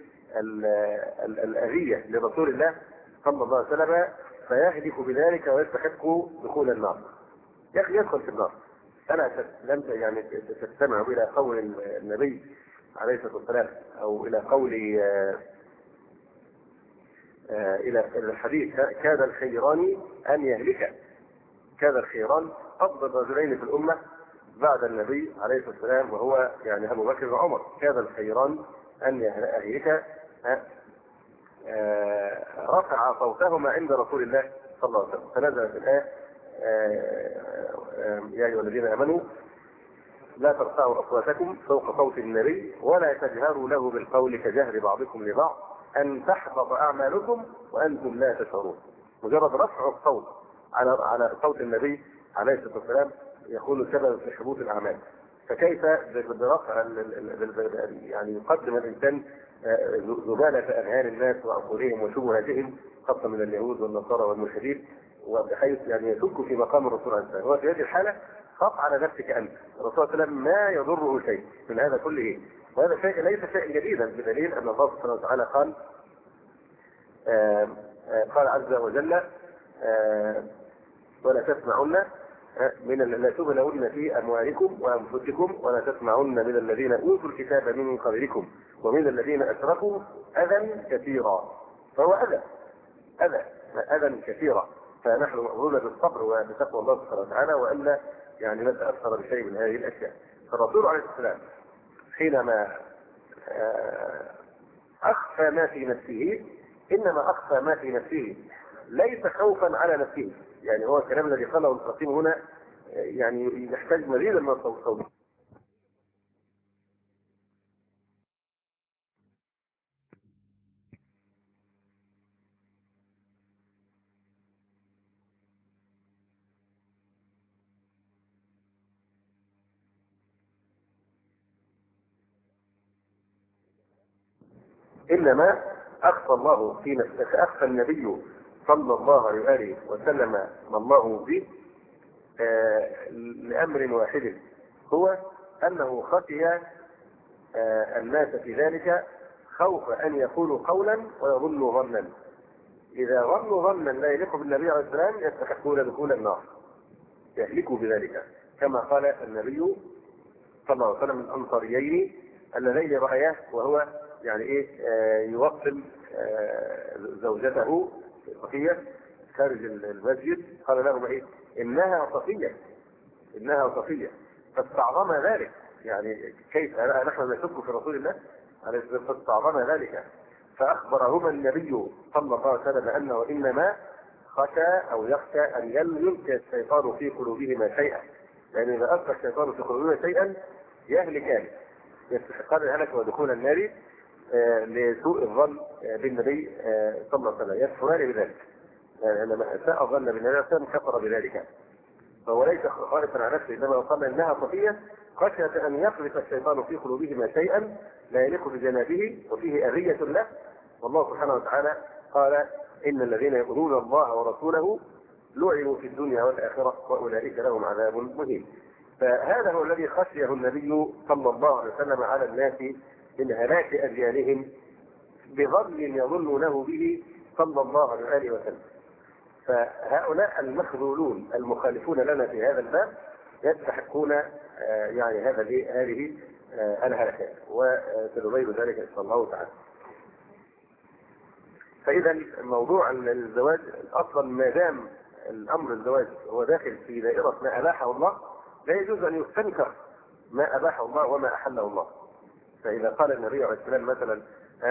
S1: الاذيه لرسول الله صلى الله عليه وسلم فيهلك بذلك ويستحق دخول النار، يدخل في النار. أنا لم يعني تستمع إلى قول النبي عليه الصلاة والسلام أو إلى قول إلى الحديث كاد الخيران أن يهلك، كاد الخيران أفضل رجلين في الأمة بعد النبي عليه الصلاة والسلام وهو يعني أبو بكر وعمر، كاد الخيران أن يهلك، رفع صوتهما عند رسول الله صلى الله عليه وسلم، فنزلت الآية يا أيها الذين آمنوا لا ترفعوا اصواتكم فوق صوت النبي ولا تجهروا له بالقول كجهر بعضكم لبعض ان تحبط اعمالكم وانتم لا تشعرون. مجرد رفع الصوت على على صوت النبي عليه الصلاه والسلام يكون سبب في حبوط الاعمال. فكيف برفع يعني يقدم الانسان زباله اذهان الناس وعقولهم وشبهاتهم خاصه من اليهود والنصارى والملحدين، وبحيث يعني يشك في مقام الرسول عليه السلام. هو في هذه الحاله خاف على نفسك انت. الرسول صلى الله عليه وسلم ما يضره شيء من هذا كله، وهذا شيء ليس شيء جديدا، بدليل ان الله سبحانه وتعالى قال آآ آآ قال عز وجل ولا تسمعن من لا تبلون في اموالكم وانفسكم ولا تسمعن من الذين اوتوا الكتاب من قبلكم ومن الذين اشركوا اذى كثيرا. فهو اذى اذى اذى كثيرا، فنحن مأمورون بالصبر وبتقوى الله سبحانه وتعالى والا يعني نتاثر بشيء من هذه الاشياء. فالرسول عليه السلام حينما اخفى ما في نفسه انما اخفى ما في نفسه ليس خوفا على نفسه. يعني هو الكلام الذي قاله القاسم هنا يعني يحتاج مزيدا من التوضيح. انما اخفى الله في نفسه، اخفى النبي صلى الله عليه وسلم ما الله به آه لامر واحد، هو انه خشي آه الناس في ذلك خوف ان يقولوا قولا ويظنوا ظنا. اذا ظنوا ظنا لا يليق بالنبي عليه السلام يستحقون دخول النار، يهلكوا بذلك، كما قال النبي صلى الله عليه وسلم الانصاريين اللذين راياه وهو يعني ايه آه يوصل آه زوجته صفيه خارج المسجد، قال لهم ايه انها صفيه انها صفيه فاستعظم ذلك. يعني كيف نحن نشك في رسول الله عليه الصلاه والسلام، فاستعظم ذلك فاخبرهما النبي صلى الله عليه وسلم انه انما خشى او يخشى ان يلقي الشيطان في قلوبهما شيئا، لان اذا القى الشيطان في قلوبهما شيئا يهلكان، يستحقان الهلك ودخول النار آه لسوء الظن آه بالنبي آه صلى الله عليه وسلم، يكفران بذلك. لما اساء الظن بالنبي صلى الله عليه وسلم كفر بذلك. فهو ليس خائفا على نفسه، انما قال انها صفيه خشيه ان يقذف الشيطان في قلوبهما شيئا لا يليق بجنابه وفيه اذيه له. والله سبحانه وتعالى قال ان الذين يؤذون الله ورسوله لعنوا في الدنيا والاخره واولئك لهم عذاب مهين. فهذا هو الذي خشيه النبي صلى الله عليه وسلم على الناس من هلاك اجيالهم بظن يظنونه به صلى الله عليه وسلم. فهؤلاء المخذولون المخالفون لنا في هذا الباب يستحقون يعني هذا هذه الهلكات، وسنبين ذلك ان شاء الله تعالى. فاذا موضوع الزواج اصلا ما دام الامر الزواج هو داخل في دائره ما اباحه الله لا يجوز ان يستنكر ما اباحه الله وما احله الله. فاذا قال النبي عليه السلام مثلا آآ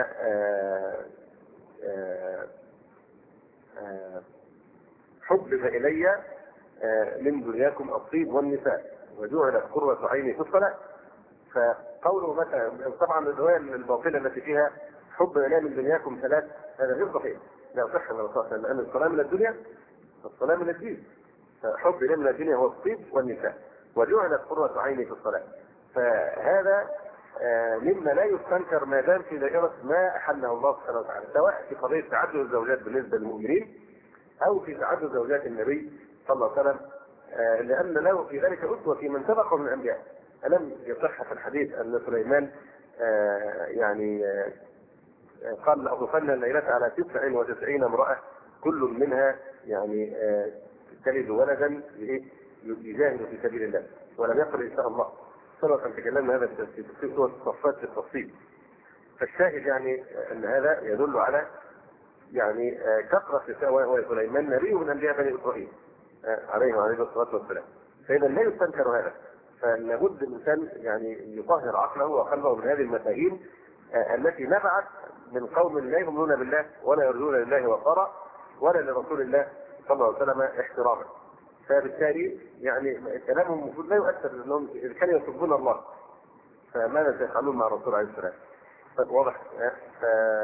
S1: آآ آآ حبب الي من دنياكم الطيب والنساء وجعلت قرة عيني في الصلاة، فقوله مثلا طبعا الرواية الباطلة التي فيها حب الي من دنياكم ثلاث هذا غير صحيح، لا صح من الرسول لأن الصلاة من الدنيا الصلاة من الدين، فحب الي من الدنيا هو الطيب والنساء وجعلت قرة عيني في الصلاة. فهذا مما لا يستنكر ما دام في دائرة ما أحله الله سبحانه وتعالى، سواء في قضية تعدد الزوجات بالنسبة للمؤمنين أو في تعدد زوجات النبي صلى الله عليه وسلم، لأن له في ذلك أسوة في من سبقه من الأنبياء. ألم يصح في الحديث أن سليمان يعني قال لأضفن الليلة على تسع وتسعين امرأة كل منها يعني تلد ولدا يجاهد في سبيل الله، ولم يقل إن شاء الله. سبق أن تكلمنا هذا في سورة الصفات في التفصيل. فالشاهد يعني أن هذا يدل على يعني كثرة وسليمان نبي من أنبياء بني إسرائيل عليه وعليه الصلاة والسلام. فإذا لا يستنكر هذا، فلابد الإنسان يعني يطهر عقله وقلبه من هذه المفاهيم التي نبعت من قوم لا يؤمنون بالله ولا يرجون لله وقارا ولا لرسول الله صلى الله عليه وسلم احتراما. فبالتالي يعني كلامهم المفروض لا يؤثر، لانهم اذا كانوا يسبون الله فماذا سيفعلون مع الرسول عليه السلام؟ واضح. ف...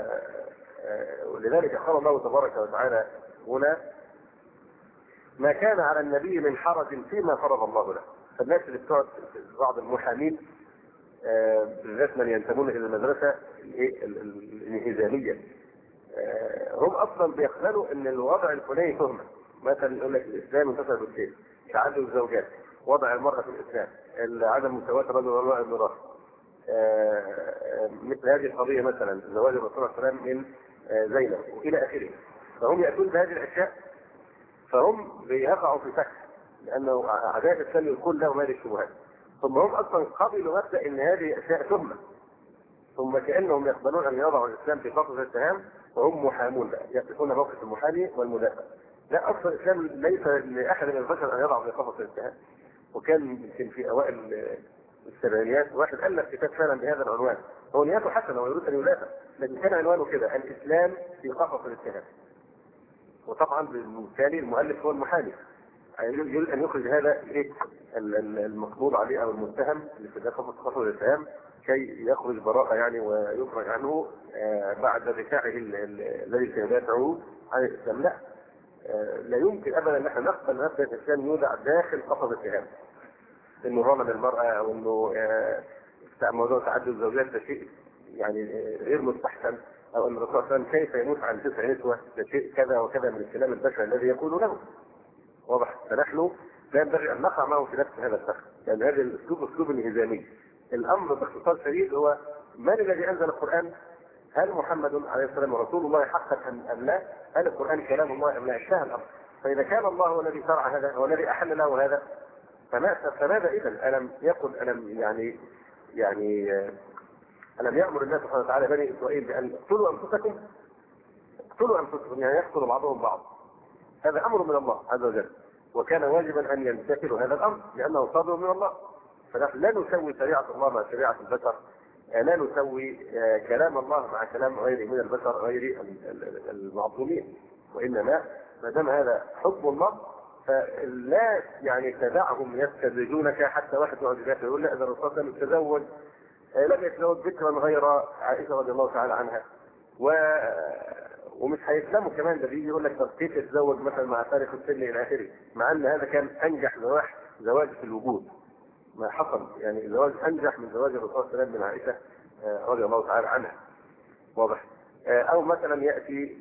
S1: ولذلك قال الله تبارك وتعالى هنا: ما كان على النبي من حرج فيما فرض الله له. فالناس اللي بتقعد بعض المحامين بالذات من ينتمون الى المدرسه الانهزاميه هم اصلا بيقبلوا ان الوضع الفلاني تهمه. مثلا يقول لك الاسلام انتصر بالسيف، تعدد الزوجات، وضع المراه في الاسلام، عدم مساواه الرجل والمراه الميراث، مثل هذه القضيه مثلا زواج الرسول صلى الله عليه وسلم من زينب والى اخره. فهم ياتون بهذه الاشياء، فهم بيقعوا في فخ، لانه اعداء الاسلام يكون لهم هذه الشبهات. ثم هم اصلا قبلوا مبدا ان هذه اشياء تهمه، ثم كانهم يقبلون ان يضعوا الاسلام في قفص الاتهام، وهم محامون بقى يقفون موقف المحامي والمدافع. لا، اصلا الاسلام ليس لاحد من البشر ان يضع في قفص الاتهام. وكان يمكن في اوائل السبعينيات واحد الف كتاب فعلا بهذا العنوان، هو نيته حسنه ويريد ان يدافع، لكن كان عنوانه كده: الاسلام في قفص الاتهام. وطبعا بالتالي المؤلف هو المحامي، يريد ان يخرج هذا ايه المقبوض عليه او المتهم اللي في داخل قفص الاتهام كي يخرج براءه يعني ويخرج عنه بعد دفاعه الذي سيدافعه عن الاسلام. لا، لا يمكن ابدا ان احنا نقبل مبدا الاسلام يودع داخل قفص الاتهام، انه ظلم المراه او انه موضوع تعدد الزوجات ده شيء يعني غير مستحسن، او ان الرسول صلى الله عليه وسلم كيف يموت عن تسع نسوه ده شيء كذا وكذا من الكلام البشري الذي يقول له. واضح. فنحن لا ينبغي ان نقع معه في نفس هذا الفخ، لان هذا الاسلوب اسلوب انهزامي. الامر باختصار شديد هو: من الذي انزل القران؟ هل محمد عليه السلام رسول الله حقا ام لا؟ هل القران كلام الله ام لا؟ انتهى الامر. فاذا كان الله هو الذي شرع هذا، هو الذي احل له هذا، فماذا اذا؟ الم يقل الم يعني يعني الم يامر الناس سبحانه وتعالى بني اسرائيل بان اقتلوا انفسكم؟ اقتلوا انفسكم يعني يقتل بعضهم بعض. هذا امر من الله عز وجل، وكان واجبا ان يمتثلوا هذا الامر لانه صادر من الله. فنحن لا نسوي شريعه الله مع شريعه البشر، لا نسوي كلام الله مع كلام غيره من البشر غير المعصومين، وانما ما دام هذا حكم الله فلا يعني تدعهم يستدرجونك. حتى واحد يقعد يقول: لا، اذا الرسول صلى الله عليه وسلم تزوج لم يتزوج ذكرا غير عائشه رضي الله تعالى عنها، و ومش هيسلموا كمان. ده بيجي يقول لك طب كيف يتزوج مثلا مع تاريخ السن الى اخره، مع ان هذا كان انجح زواج زواج في الوجود ما حصل، يعني زواج انجح من زواج الرسول صلى الله عليه وسلم من عائشه رضي الله تعالى عنها. واضح. او مثلا ياتي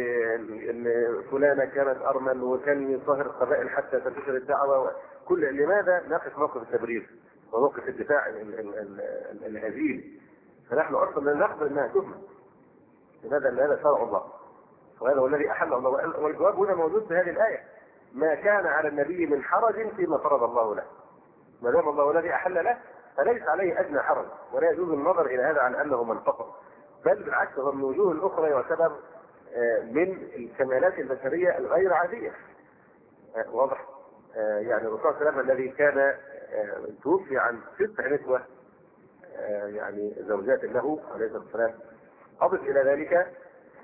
S1: بان فلانه كانت ارمل وكان يصهر القبائل حتى تنتشر الدعوه. كل لماذا نقف موقف التبرير وموقف الدفاع الهزيل؟ فنحن اصلا لا نقبل انها تهمه. لماذا؟ لان هذا شرع الله، وهذا هو الذي احل الله. والجواب هنا موجود في هذه الايه: ما كان على النبي من حرج فيما فرض الله له. ما دام الله الذي احل له فليس عليه ادنى حرج، ولا يجوز النظر الى هذا على انه منتقص، بل بالعكس هو من وجوه الاخرى يعتبر من الكمالات البشريه الغير عاديه. واضح. يعني الرسول صلى الله عليه وسلم الذي كان توفي عن تسع نسوه يعني زوجات له عليه الصلاه والسلام، اضف الى ذلك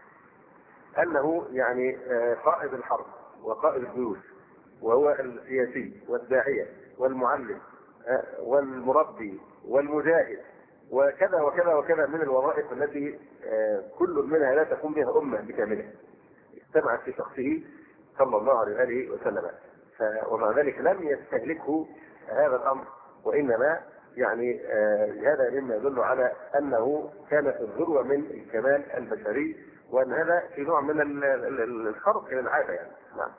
S1: انه يعني قائد الحرب وقائد الجيوش، وهو السياسي والداعيه والمعلم والمربي والمجاهد وكذا وكذا وكذا من الوظائف التي كل منها لا تقوم بها امه بكاملها، اجتمعت في شخصه صلى الله عليه واله وسلم. ومع ذلك لم يستهلكه هذا الامر، وانما يعني هذا مما يدل على انه كان في الذروه من الكمال البشري، وان هذا في نوع من الخرق الى العاده يعني. نعم.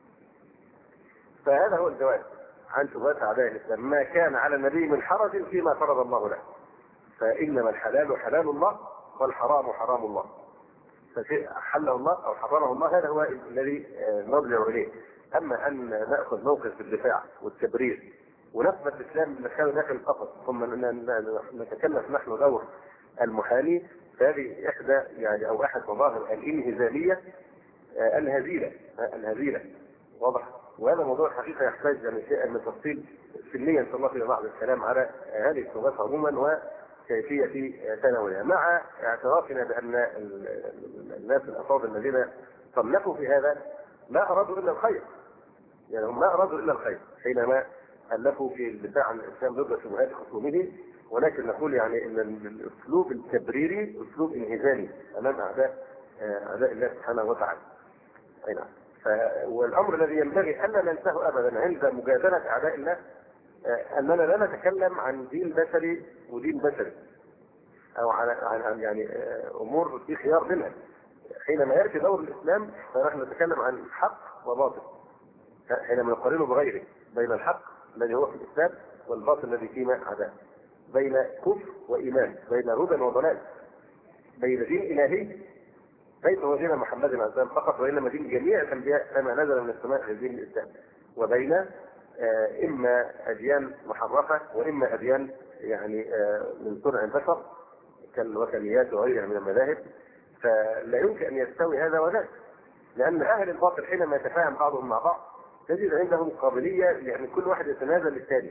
S1: فهذا هو الجواب عن شبهات اعداء الاسلام: ما كان على النبي من حرج فيما فرض الله له، فانما الحلال حلال الله والحرام حرام الله. فشيء حله الله او حرمه الله هذا هو الذي نرجع اليه. اما ان ناخذ موقف بالدفاع والتبرير ونثبت الاسلام مكانه داخل القفص ثم نتكلف نحن دور المحامي، فهذه احدى يعني او احد مظاهر الانهزاميه الهزيله الهزيله. واضح. وهذا موضوع الحقيقه يحتاج يعني شيئا من التفصيل سلميا ان شاء الله في بعض الكلام على هذه الشبهات عموما وكيفيه تناولها، مع اعترافنا بان الناس الافاضل الذين صنفوا في هذا لا ارادوا الا الخير، يعني هم ما ارادوا الا الخير حينما الفوا في الدفاع عن الاسلام ضد شبهات خصومه، ولكن نقول يعني ان الاسلوب التبريري اسلوب انهزامي امام اعداء اعداء الله سبحانه وتعالى. اي نعم. والامر الذي ينبغي الا ننساه ابدا عند مجادله اعداء الله اننا لا نتكلم عن دين بشري ودين بشري، او عن عن يعني امور في خيار منها. حينما ياتي دور الاسلام فنحن نتكلم عن حق وباطل، حينما نقارنه بغيره، بين الحق الذي هو في الاسلام والباطل الذي فيما عداه، بين كفر وايمان، بين هدى وضلال، بين دين الهي ليس هو دين محمد عليه السلام فقط، وانما دين جميع الانبياء كما نزل من السماء في دين الاسلام، وبين آه اما اديان محرفه واما اديان يعني آه من صنع البشر كالوثنيات وغيرها من المذاهب. فلا يمكن ان يستوي هذا وذاك، لان اهل الباطل حينما يتفاهم بعضهم مع بعض تجد عندهم قابليه يعني كل واحد يتنازل للثاني،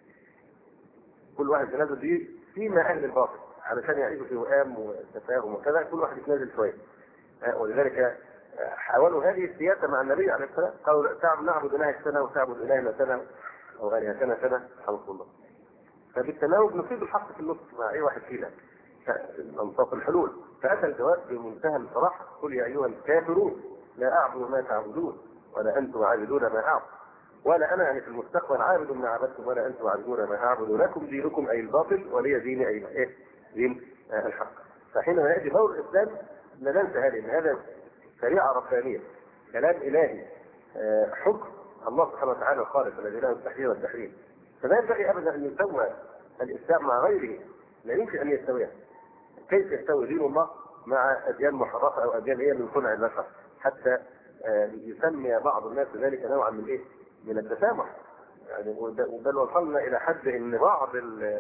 S1: كل واحد يتنازل دي فيما اهل الباطل علشان يعيشوا في وئام وتفاهم وكذا، كل واحد يتنازل شويه. ولذلك حاولوا هذه السياسه مع النبي عليه السلام، قالوا تعبد نعبد الهك سنه وتعبد الهنا سنه او غيرها سنه سنه حمد الله. فبالتناوب نصيب الحق في النص مع اي واحد فينا انصاف الحلول. فاتى الجواب بمنتهى الصراحه: قل يا ايها الكافرون لا اعبد ما تعبدون ولا انتم عابدون ما اعبد ولا انا يعني في المستقبل عابد ما عبدتم ولا انتم عابدون ما اعبد لكم دينكم اي الباطل ولي ديني اي ايه دين آه الحق. فحينما ياتي دور الاسلام لا ننسى هذه هذا شريعه ربانيه، كلام الهي، آه حكم الله سبحانه وتعالى الخالق الذي له التحليل والتحريم. فلا ينبغي ابدا ان يسوى الاسلام مع غيره، لا يمكن ان يستويها. كيف يستوي دين الله مع اديان محرفه او اديان هي من صنع البشر، حتى آه يسمي بعض الناس ذلك نوعا من ايه؟ من التسامح. يعني بل وصلنا الى حد ان بعض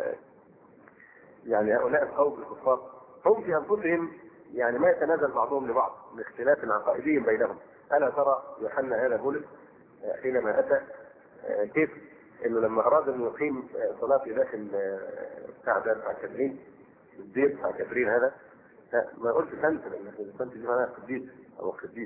S1: يعني هؤلاء القوم الكفار هم في انفسهم يعني ما يتنازل بعضهم لبعض لاختلاف عقائدهم بينهم. الا ترى يوحنا هذا بولس حينما اتى كيف انه لما اراد ان يقيم صلاه في داخل بتاع ده بتاع كاترين، الدير بتاع كاترين هذا، ما قلت سنت لان السنت دي معناها قديس او قديس،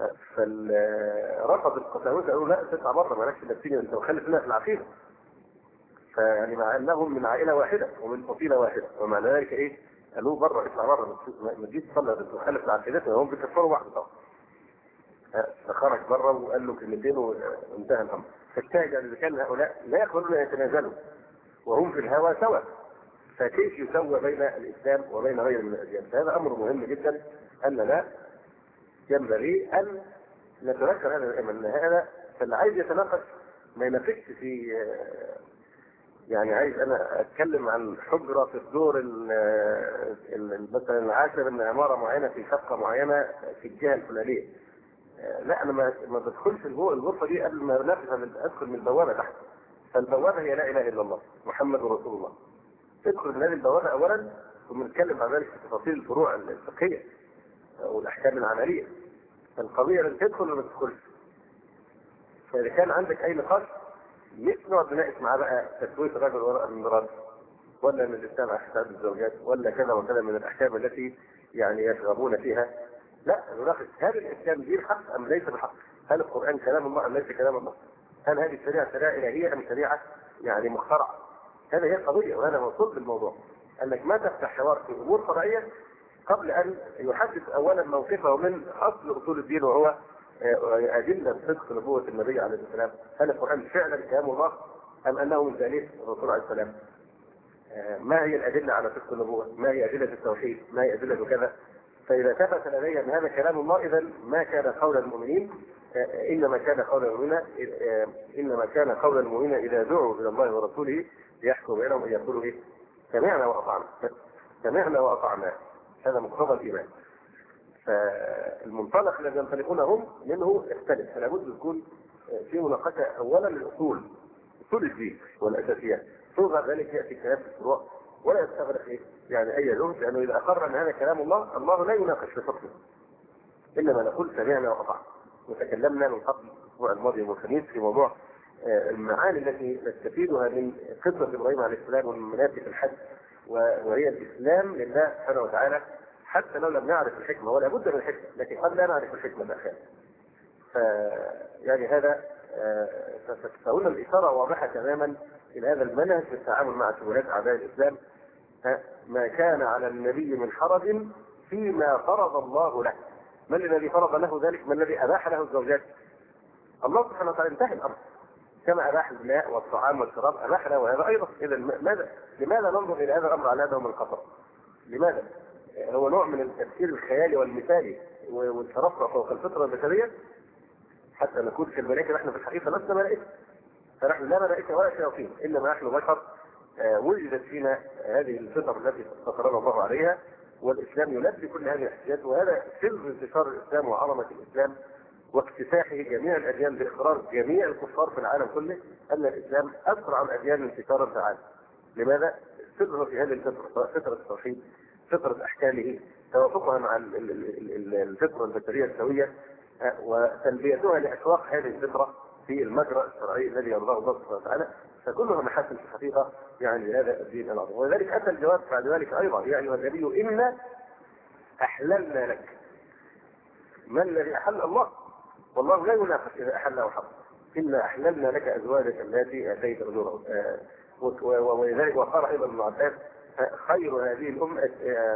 S1: فرفض القساوسه قالوا لا تطلع بره مالكش نفسيه انت مخلف لنا في العقيده. فيعني مع انهم من عائله واحده ومن فصيله واحده، ومعنى ذلك ايه؟ قالوا بره اطلع بره ما تجيش تصلي انت مخلف في عقيدتنا، هم بيكفروا بعض طبعا. فخرج بره وقال له كلمتين وانتهى الامر. فالشاهد اذا كان هؤلاء لا يقبلون ان يتنازلوا وهم في الهوى سوا، فكيف يسوى بين الاسلام وبين غيره من الاديان؟ فهذا امر مهم جدا اننا ينبغي ان نتذكر هذا دائما، ان هذا فاللي عايز يتناقش ما ينافقش في يعني عايز انا اتكلم عن حجره في الدور مثلا العاشر من عماره معينه في شقه معينه في الجهه الفلانيه. لا انا ما ما بدخلش الغرفه دي قبل ما انافس ادخل من البوابه تحت. فالبوابه هي لا اله الا الله محمد رسول الله. تدخل من هذه البوابه اولا ثم نتكلم بعد ذلك في تفاصيل الفروع الفقهيه والاحكام العمليه. فالقضيه لازم تدخل ولا ما تدخلش. فاذا كان عندك اي نقاش مش نقعد نناقش معاه بقى تسويه الرجل وراء المرأة ولا من الاسلام احكام الزوجات ولا كذا وكذا من الاحكام التي يعني يشغبون فيها. لا نناقش هل الاسلام دين حق ام ليس بحق؟ هل القران كلام الله ام ليس كلام الله؟ هل هذه الشريعه شريعه الهيه ام شريعه يعني مخترعه؟ هذه هي القضيه، وانا مبسوط بالموضوع انك ما تفتح حوار في امور فرعيه قبل ان يحدث اولا موقفه من اصل اصول الدين، وهو أدلة صدق نبوة النبي عليه السلام. هل القرآن فعلا كلام الله أم أنه من تأليف الرسول عليه السلام؟ ما هي الأدلة على صدق النبوة؟ ما هي أدلة التوحيد؟ ما هي أدلة كذا؟ فإذا ثبت لدي أن هذا كلام الله إذا ما كان قول المؤمنين، إنما كان قول المؤمنين إنما كان قول المؤمنين إذا دعوا إلى الله ورسوله ليحكم بينهم أن يقولوا إيه؟ سمعنا وأطعنا. سمعنا وأطعنا، هذا مقتضى الإيمان. فالمنطلق الذي ينطلقون هم منه يختلف، فلا بد يكون في مناقشه اولا للاصول، اصول الدين والاساسيات، ثم بعد ذلك ياتي كلام في الفروع ولا يستغرق ايه؟ يعني اي جهد، لانه اذا اقر ان هذا كلام الله، الله لا يناقش في حكمه، انما نقول سمعنا واطعنا. وتكلمنا من قبل الاسبوع الماضي والخميس في موضوع المعاني التي نستفيدها من قصه ابراهيم عليه السلام ومن مناسك الحج، وهي الاسلام لله سبحانه وتعالى، حتى لو لم نعرف الحكمة ولا بد من الحكمة، لكن قد لا نعرف الحكمة الأخيرة. ف يعني هذا فقلنا الإشارة واضحة تماما إلى هذا المنهج في التعامل مع شبهات أعداء الإسلام. ما كان على النبي من حرج فيما فرض الله له. من الذي فرض له ذلك؟ من الذي أباح له الزوجات؟ الله سبحانه وتعالى. انتهى الأمر. كما أباح الماء والطعام والشراب أباح له وهذا أيضا. إذا ماذا لماذا ننظر إلى هذا الأمر على أنه من الخطر؟ لماذا؟ هو نوع من التفكير الخيالي والمثالي والترفع فوق الفطرة البشرية حتى نكون كالملائكة. نحن في الحقيقة لسنا ملائكة، فنحن لا ملائكة ولا شياطين، إنما نحن بشر وجدت فينا هذه الفطر التي فطرنا الله عليها، والإسلام يلبي كل هذه الاحتياجات. وهذا سر انتشار الإسلام وعظمة الإسلام واكتساحه جميع الأديان باخراج جميع الكفار في العالم كله، أن الإسلام أسرع الأديان انتشارا في العالم. لماذا؟ سره في هذه الفطرة، فطرة التوحيد، فطرة أحكامه، توافقها مع الفطرة البشرية السوية وتلبيتها لأشواق هذه الفطرة في المجرى الشرعي الذي يرضاه الله سبحانه وتعالى. فكلها محاسن في الحقيقة يعني لهذا الدين العظيم. ولذلك أتى الجواب بعد ذلك أيضا: يا أيها النبي إنا أحللنا لك. ما الذي أحل؟ الله، والله لا ينافس إذا أحل أو حرم. إنا أحللنا لك أزواجك التي آتيت أجورهن. ولذلك وقال أيضا ابن عباس: خير هذه الأمة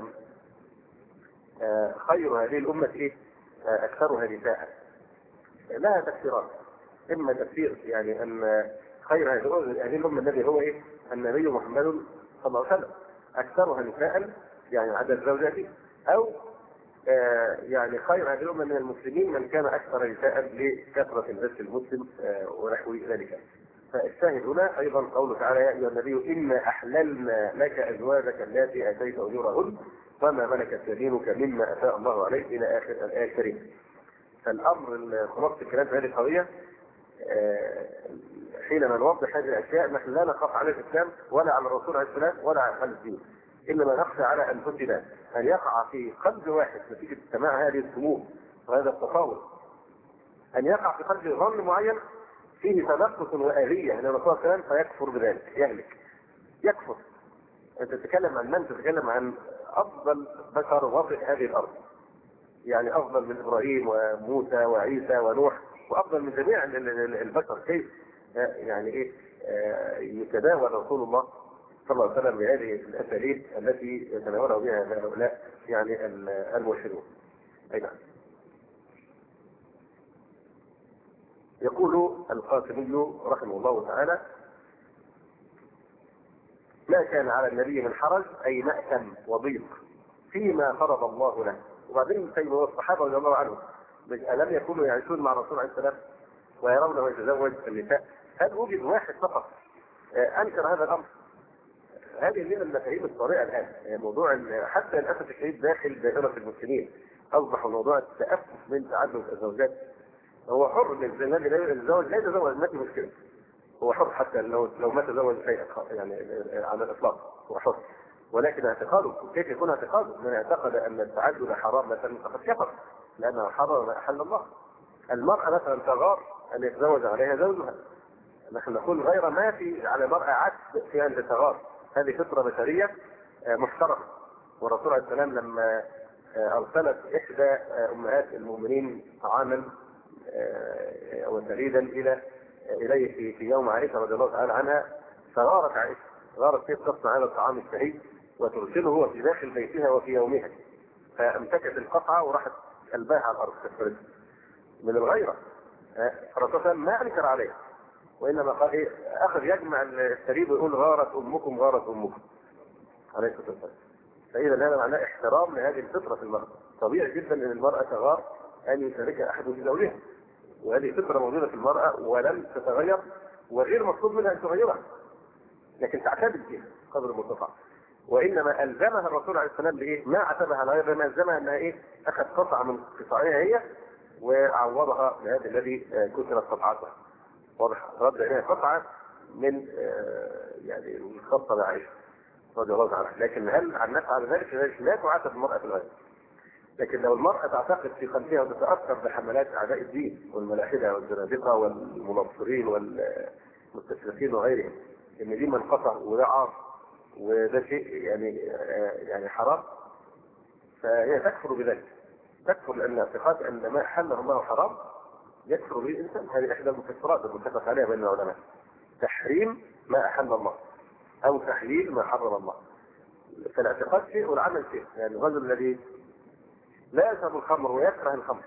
S1: خير هذه الأمة إيه؟ أكثرها نساء. لها تفسيرات. إما تفسير يعني أن خير هذه الأمة الذي هو إيه؟ النبي محمد صلى الله عليه وسلم أكثرها نساء يعني عدد زوجاته، أو آه يعني خير هذه الأمة من المسلمين من كان أكثر نساء لكثرة البث المسلم آه ونحو ذلك. فالشاهد هنا أيضا قوله تعالى: يا أيها النبي إنا أحللنا لك أزواجك التي آتيت أجورهن وما ملكت يمينك مما أفاء الله عليك إلى آخر الآية الكريمة. فالأمر خلاصة الكلام في هذه القضية آه حينما نوضح هذه الأشياء نحن لا نخاف على الإسلام ولا على الرسول عليه السلام ولا على أهل الدين، إنما نخشى على أنفسنا أن يقع في قلب واحد نتيجة سماع هذه السموم وهذا التطاول، أن يقع في قلب ظن معين فيه تنقص وآلية من الرسول صلى الله عليه وسلم فيكفر بذلك، يهلك، يكفر. أنت تتكلم عن من؟ تتكلم عن أفضل بشر وطئ هذه الأرض، يعني أفضل من إبراهيم وموسى وعيسى ونوح وأفضل من جميع البشر. كيف يعني إيه يتداول رسول الله صلى الله عليه وسلم بهذه الأساليب التي يتناوله بها هؤلاء يعني الموحدون؟ أي نعم. يقول القاسمي رحمه الله تعالى: ما كان على النبي من حرج أي مأثم وضيق فيما فرض الله له. وبعدين سيد الصحابة رضي الله عنهم ألم يكونوا يعيشون مع الرسول عليه السلام ويرونه يتزوج النساء؟ هل وجد واحد فقط أنكر هذا الأمر؟ هذه من المفاهيم الطارئة الآن. موضوع حتى للأسف الشديد داخل دائرة المسلمين أصبح موضوع التأفف من تعدد الزوجات. هو حر من الذي لا يتزوج لا يتزوج، ما في مشكلة، هو حر حتى لو لو ما تزوج شيئا يعني على الإطلاق هو حر. ولكن اعتقاده كيف يكون اعتقاده؟ من اعتقد أن التعدد حرام مثلا فقد كفر، لأنه حرم ما أحل الله. المرأة مثلا تغار أن يتزوج عليها زوجها، نحن نقول غير ما في على المرأة عكس في أن تتغار، هذه فطرة بشرية محترمة. والرسول عليه السلام لما أرسلت إحدى أمهات المؤمنين طعاما وسريدا إلى إليه في, في يوم عائشة رضي الله تعالى عنها، فغارت عائشة، غارت كيف تصنع هذا الطعام الشهي وترسله هو في داخل بيتها وفي يومها، فامسكت القطعة وراحت قلبها على الأرض من الغيرة. الرسول ما أنكر عليه، وإنما قال إيه؟ أخذ يجمع السريد ويقول: غارت أمكم غارت أمكم عليه الصلاة والسلام. فإذا هذا معناه احترام لهذه الفطرة في المرأة. طبيعي جدا أن المرأة تغار أن يشاركها أحد في زوجها، وهذه فطرة موجودة في المرأة ولم تتغير وغير مطلوب منها أن تغيرها، لكن تعتدل فيها قدر المستطاع. وإنما ألزمها الرسول عليه السلام بإيه؟ ما عتبها على غير ما ألزمها أنها إيه؟ أخذ قطعة من قطعها هي وعوضها بهذا الذي كسرت قطعتها. واضح؟ رد إليها قطعة من يعني الخاصة بعائشة رضي الله عنها. لكن هل عن نفعل ذلك؟ ذلك لا تعاتب المرأة في الغير. لكن لو المرأة تعتقد في قلبها وتتأثر بحملات أعداء الدين والملاحدة والزنادقة والمنصرين والمستشرقين وغيرهم إن دي منقطع وده عار وده شيء يعني يعني حرام، فهي تكفر بذلك، تكفر لأن اعتقاد أن ما حله الله حرام يكفر به الإنسان. هذه إحدى المفسرات المتفق عليها بين العلماء، تحريم ما أحل الله أو تحليل ما حرم الله. فالاعتقاد شيء والعمل شيء. يعني الرجل الذي لا يشرب الخمر ويكره الخمر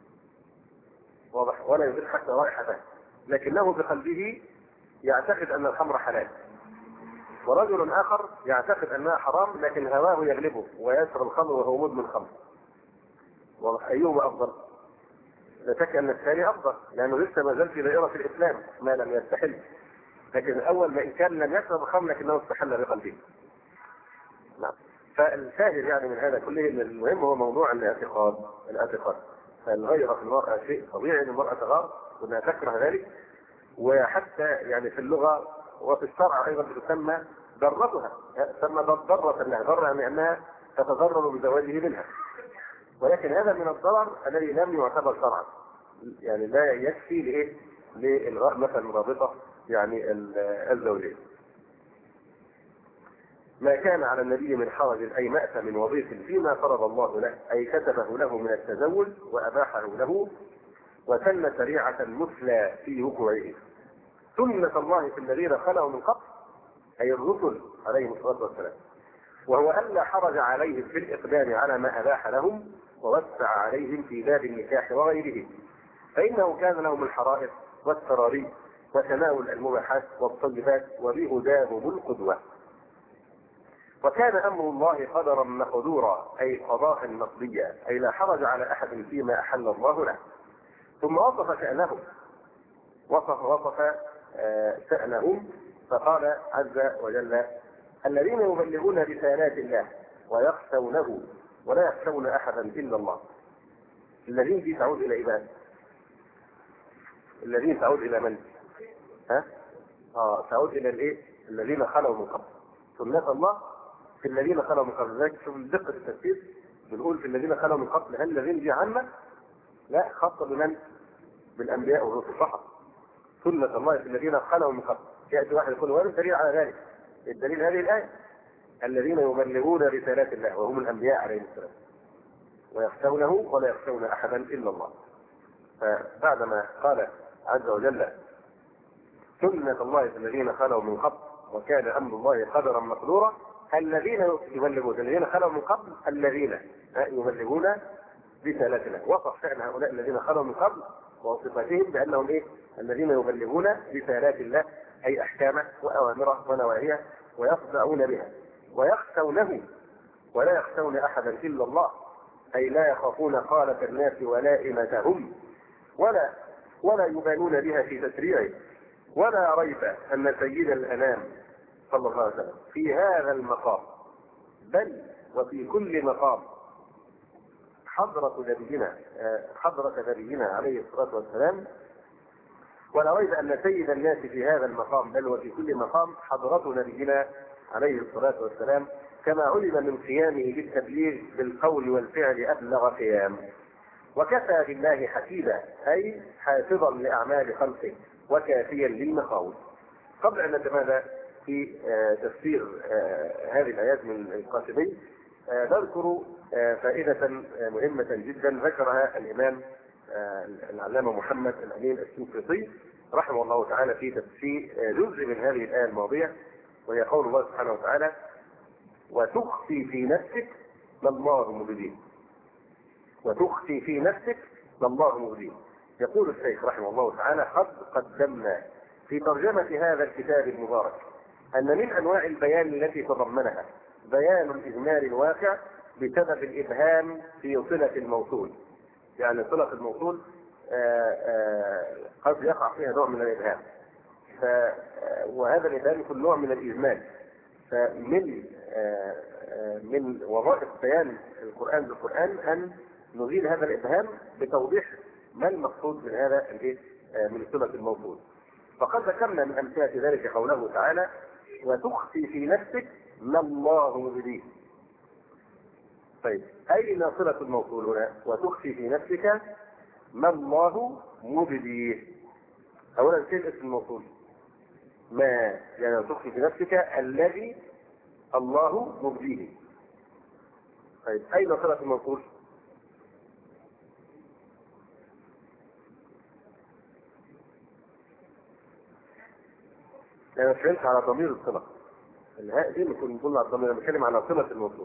S1: واضح ولا يجد حتى رائحته، لكنه بقلبه يعتقد أن الخمر حلال، ورجل آخر يعتقد أنها حرام لكن هواه يغلبه ويشرب الخمر وهو مدمن خمر. واضح؟ أيهما أفضل؟ لا شك أن الثاني أفضل، لأنه لسه ما زال في دائرة الإسلام ما لم يستحل، لكن الأول ما إن كان لم يشرب الخمر لكنه استحل بقلبه. نعم. فالشاهد يعني من هذا كله ان المهم هو موضوع الاعتقاد. الاعتقاد فالغيرة في المرأة شيء طبيعي ان المرأة تغار وانها تكره ذلك، وحتى يعني في اللغة وفي الشرع ايضا تسمى ضرتها، تسمى ضرة لها، ضرة يعني انها تتضرر بزواجه منها، ولكن هذا من الضرر الذي لم يعتبر شرعا، يعني لا يكفي لايه؟ للغاء مثلا رابطة يعني الزوجين. ما كان على النبي من حرج أي مأثم من وظيف فيما فرض الله له، أي كتبه له من التزوج وأباحه له، وسن شريعة مثلى في وقوعه. سنة الله في الذين خلوا من قبل أي الرسل عليهم الصلاة والسلام، وهو ألا حرج عليهم في الإقدام على ما أباح لهم ووسع عليهم في باب النكاح وغيره، فإنه كان لهم الحرائر والسراري وتناول المباحات والطيبات وبهداهم القدوة. وكان أمر الله قدرا مقدورا أي قضاء مقضيا، أي لا حرج على أحد فيما أحل الله له. ثم وصف شأنهم، وصف وصف شأنهم فقال عز وجل: الذين يبلغون رسالات الله ويخشونه ولا يخشون أحدا إلا الله. الذين دي تعود إلى إيه؟ الذين تعود إلى من؟ ها؟ آه تعود إلى الإيه؟ الذين خلوا من قبل. سنة الله في الذين خلوا من قبل. ذلك شوف دقة التفسير، بنقول في الذين خلوا من قبل، هل الذين دي عامة؟ لا، خاصة بمن؟ بالأنبياء والرسل فقط. سنة الله في الذين خلوا من قبل. يأتي واحد يقول: وين الدليل على ذلك؟ الدليل هذه الآية: الذين يبلغون رسالات الله وهم الأنبياء عليهم السلام ويخشونه ولا يخشون أحدا إلا الله. فبعدما قال عز وجل سنة الله في الذين خلوا من قبل وكان أمر الله قدرا مقدورا، الذين يبلغون الذين خلوا من قبل الذين يبلغون رسالات الله. وصف شأن هؤلاء الذين خلوا من قبل وصفتهم بأنهم إيه؟ الذين يبلغون رسالات الله أي أحكامه وأوامره ونواهيه ويخضعون بها ويخشونه ولا يخشون أحدا إلا الله، أي لا يخافون قالة الناس ولائمتهم ولا ولا يبالون بها في تشريعه. ولا ريب أن سيد الأنام صلى الله عليه وسلم في هذا المقام بل وفي كل مقام حضرة نبينا حضرة نبينا عليه الصلاة والسلام. ولا ريب أن سيد الناس في هذا المقام بل وفي كل مقام حضرة نبينا عليه الصلاة والسلام، كما علم من قيامه بالتبليغ بالقول والفعل أبلغ قيام. وكفى بالله حسيبا أي حافظا لأعمال خلقه وكافيا للمقاول. قبل أن نتمادى في تفسير هذه الآيات من القاسمي نذكر فائدة مهمة جدا ذكرها الإمام العلامة محمد الأمين الشنقيطي رحمه الله تعالى في تفسير جزء من هذه الآية الماضية، وهي قول الله سبحانه وتعالى: وتخفي في نفسك ما الله مبديه. وتخفي في نفسك ما الله مبديه. يقول الشيخ رحمه الله تعالى: قد قدمنا في ترجمة هذا الكتاب المبارك أن من أنواع البيان التي تضمنها بيان الإجمال الواقع بسبب الإبهام في صلة الموصول. يعني صلة الموصول قد يقع فيها نوع من الإبهام، وهذا الإبهام يكون نوع من الإجمال. فمن من وظائف بيان القرآن بالقرآن أن نزيل هذا الإبهام بتوضيح ما المقصود من هذا من صلة الموصول. فقد ذكرنا من أمثلة ذلك قوله تعالى: وتخفي في نفسك ما الله مبديه. طيب أين صلة الموصول هنا؟ وتخفي في نفسك ما الله مبديه. أولا شيء اسم الموصول ما، يعني تخفي في نفسك الذي الله مبديه. طيب أين صلة الموصول؟ أنا فهمت على ضمير الصلة. الهاء دي بنكون بنقول على الضمير، بنتكلم على صلة الموصول.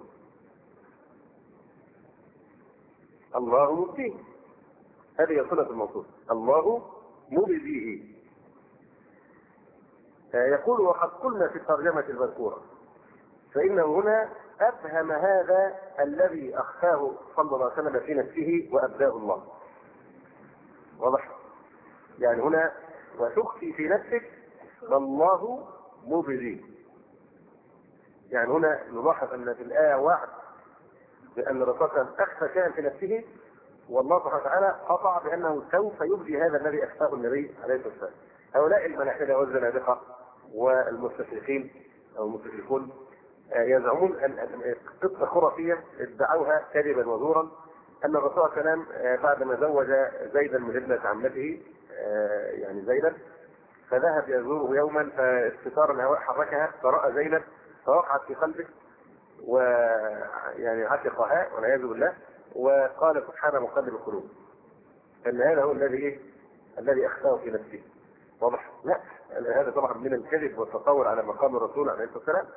S1: الله مبديه، هذه صلة الموصول، الله مبديه. يقول وقد قلنا في الترجمة المذكورة فإنه هنا أفهم هذا الذي أخفاه صلى الله عليه وسلم في نفسه وأبداه الله. واضح؟ يعني هنا وتخفي في نفسك الله مبديه. يعني هنا نلاحظ أن في الآية واحد بأن الرسول أخفى شيئا في نفسه، والله سبحانه وتعالى قطع بأنه سوف يبدي هذا الذي أخفاه النبي عليه الصلاة والسلام. هؤلاء الملاحدة والزنادقة والمستشرقين أو المستشرقون يزعمون أن قصة خرافية ادعوها كذبا وزورا أن الرسول صلى الله عليه وسلم بعدما زوج زيدا من ابنة عمته يعني زينب فذهب يزوره يوما، فاستثار الهواء حركها فرأى زينب فوقعت في قلبه ويعني عشقها والعياذ بالله، وقال سبحان مقلب القلوب، أن هذا هو الذي إيه؟ الذي أخفاه في نفسه. واضح؟ لا، هذا طبعا من الكذب والتطور على مقام الرسول عليه الصلاة والسلام.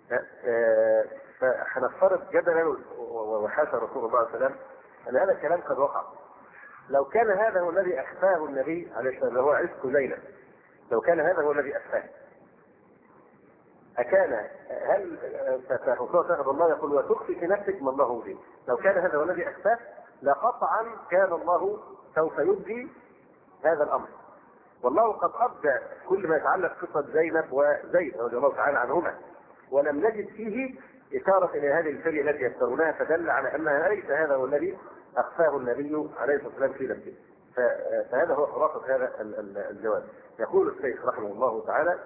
S1: فهنفترض جدلا وحاشا رسول الله عليه وسلم أن هذا الكلام قد وقع. لو كان هذا هو الذي أخفاه النبي عليه الصلاة والسلام، هو عشق زينب، لو كان هذا هو الذي أخفاه، أكان هل فالرسول الله يقول وتخفي في نفسك ما الله فيه؟ لو كان هذا هو الذي أخفاه لقطعا كان الله سوف يبدي هذا الأمر. والله قد أبدى كل ما يتعلق قصة زينب وزيد رضي الله تعالى عنهما، ولم نجد فيه إشارة إلى هذه الفرية التي يذكرونها، فدل على أنها ليس هذا هو الذي أخفاه النبي عليه الصلاة والسلام في نفسه. فهذا هو خلاصة هذا الجواب. يقول الشيخ رحمه الله تعالى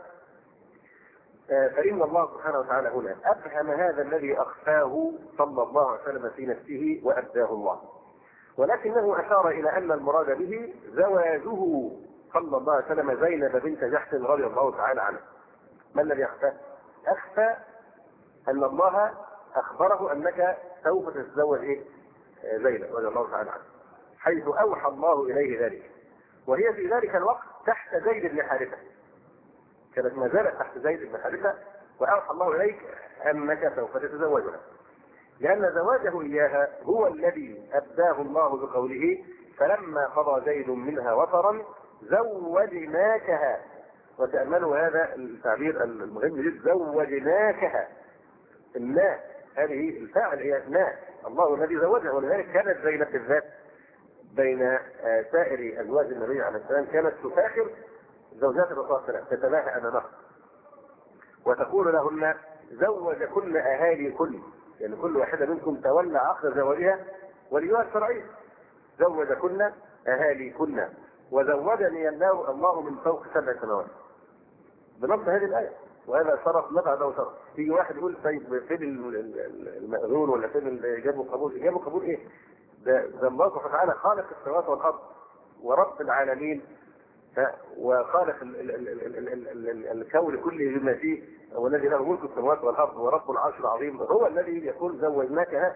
S1: فإن الله سبحانه وتعالى هنا أفهم هذا الذي أخفاه صلى الله عليه وسلم في نفسه وأبداه الله، ولكنه أشار إلى أن المراد به زواجه صلى الله عليه وسلم زينب بنت جحش رضي الله تعالى عنها. ما الذي أخفاه؟ أخفى أن الله أخبره أنك سوف تتزوج إيه؟ زينب رضي الله تعالى عنها، حيث أوحى الله إليه ذلك، وهي في ذلك الوقت تحت زيد بن حارثة، كانت ما زالت تحت زيد بن حارثة، وأوحى الله إليك أنك سوف تتزوجها، لأن زواجه إياها هو الذي أبداه الله بقوله فلما قضى زيد منها وطرا زوجناكها. وتأملوا هذا التعبير المهم جدا، زوجناكها. الناء هذه الفاعل هي ناء، الله الذي زوجها، ولذلك كانت زينب بالذات بين سائر أزواج النبي عليه السلام كانت تفاخر زوجات الرسول صلى الله عليه وسلم، تتباهى أمامها وتقول لهن زوج كل أهالي كل، يعني كل واحدة منكم تولى عقد زواجها وليها الشرعي، زوج كل أهالي كل وزوجني الله الله من فوق سبع سنوات، بنص هذه الآية. وهذا شرف ما بعده شرف. يجي واحد يقول طيب فين المأذون ولا فين اللي جابوا قبول؟ جابوا قبول ايه؟ ده, ده الله سبحانه وتعالى خالق السماوات والأرض ورب العالمين، وخالق الكون كله بما فيه، والذي له ملك السماوات والأرض ورب العرش العظيم، هو الذي يقول زوجناكها.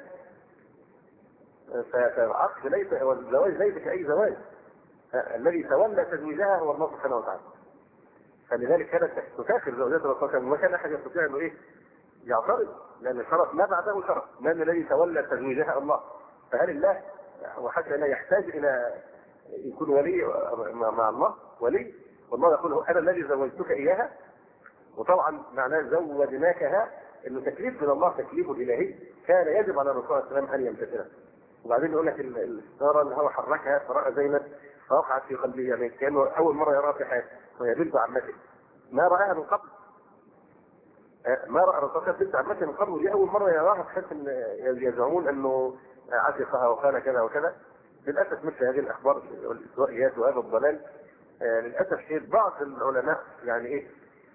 S1: فالعقد ليس والزواج ليس كأي زواج، الذي تولى تزويجها هو الله سبحانه وتعالى. فلذلك كانت تفاخر زوجات الرسول صلى الله عليه وسلم، وما كان احد يستطيع انه ايه يعترض، لان الشرف ما بعده شرف، من الذي تولى تزويجها؟ الله. فهل الله وحتى لا يحتاج الى يكون ولي مع الله ولي؟ والله يقول انا الذي زوجتك اياها. وطبعا معناه زوجناكها انه تكليف من الله، تكليف الهي كان يجب على الرسول صلى الله عليه وسلم ان يمتثله. وبعدين يقول لك الستاره اللي هو حركها فرأى زينب فوقعت في قلبه، يعني كانه اول مره يراها في حياته، وهي بنت عمته ما رآها من قبل، ما رأى الرسول بنت عمته من قبل، ودي اول مره يراها، بحيث ان يزعمون انه عشقها وكان كذا وكذا. للاسف مثل هذه الاخبار والاسرائيليات وهذا الضلال للاسف شيء بعض العلماء يعني ايه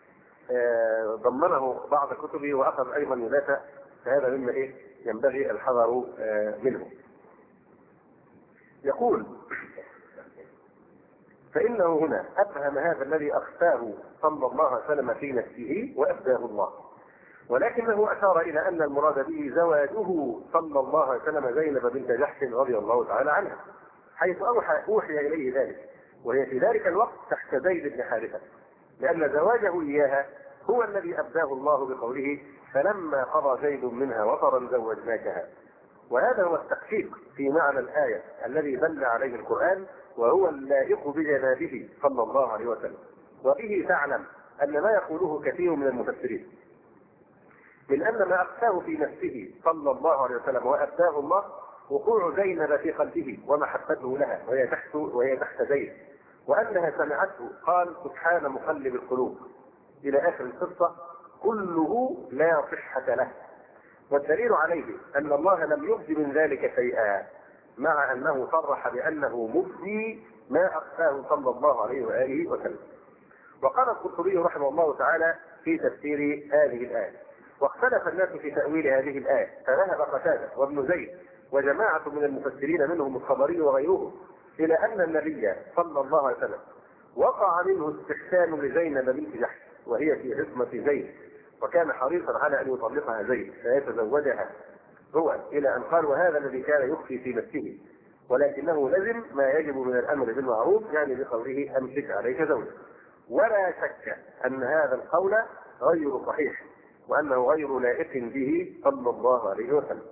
S1: ضمنه بعض كتبه واخذ ايضا يدافع، فهذا مما ايه ينبغي الحذر منه. يقول فإنه هنا أفهم هذا الذي أخفاه صلى الله عليه وسلم في نفسه وأبداه الله، ولكنه أشار إلى أن المراد به زواجه صلى الله عليه وسلم زينب بنت جحش رضي الله تعالى عنها، حيث أوحى أوحي إليه ذلك، وهي في ذلك الوقت تحت زيد بن حارثة. لأن زواجه إياها هو الذي أبداه الله بقوله فلما قضى زيد منها وطرا زوجناكها. وهذا هو التحقيق في معنى الآية الذي دل عليه القرآن، وهو اللائق بجنابه صلى الله عليه وسلم. وبه تعلم أن ما يقوله كثير من المفسرين من أن ما أخفاه في نفسه صلى الله عليه وسلم وأبداه الله وقوع زينب في قلبه ومحبته لها وهي تحت وهي تحت زيد، وأنها سمعته قال سبحان مقلب القلوب إلى آخر القصة، كله لا صحة له. والدليل عليه أن الله لم يبد من ذلك شيئا، مع أنه صرح بأنه مبدي ما أخفاه صلى الله عليه وآله وسلم. وقال القرطبي رحمه الله تعالى في تفسير هذه الآية: واختلف الناس في تأويل هذه الآية، فذهب قتادة وابن زيد وجماعة من المفسرين منهم الطبري وغيرهم إلى أن النبي صلى الله عليه وسلم وقع منه استحسان لزينب بنت جحش وهي في عصمة زيد، وكان حريصا على أن يطلقها زيد فيتزوجها هو، إلى أن قال وهذا الذي كان يخفي في نفسه، ولكنه لزم ما يجب من الأمر بالمعروف، يعني بقوله أمسك عليك زوجك. ولا شك أن هذا القول غير صحيح، وأنه غير لائق به صلى الله عليه وسلم.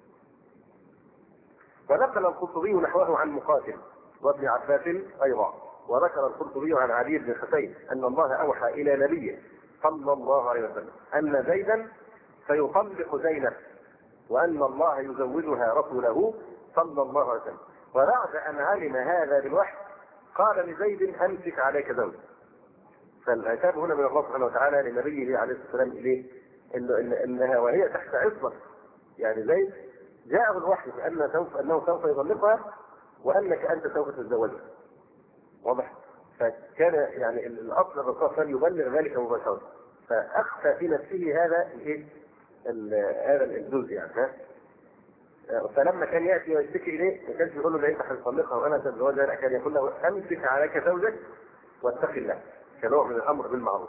S1: ونقل القرطبي نحوه عن مقاتل وابن عباس أيضا. وذكر القرطبي عن علي بن حسين أن الله أوحى إلى نبيه صلى الله عليه وسلم أن زيدا سيطلق زينب، وأن الله يزوجها رسوله صلى الله عليه وسلم. وبعد أن علم هذا بالوحي قال لزيد أمسك عليك زوجك. فالعتاب هنا من الله سبحانه وتعالى لنبيه عليه الصلاة والسلام إليه إنه إنها وهي تحت عصمة، يعني زيد جاءه الوحي بأن سوف أنه سوف يطلقها وأنك أنت سوف تتزوجها. واضح؟ فكان يعني الأصل الرسول يبلغ ذلك مباشرة، فأخفى في نفسه هذا الإيه؟ هذا الجزء يعني. ها؟ فلما كان يأتي ويشتكي إليه ما كانش يقول له لا أنت هتطلقها وأنا أتزوجها، لا، كان يقول له أمسك عليك زوجك واتق الله، كنوع من الأمر بالمعروف.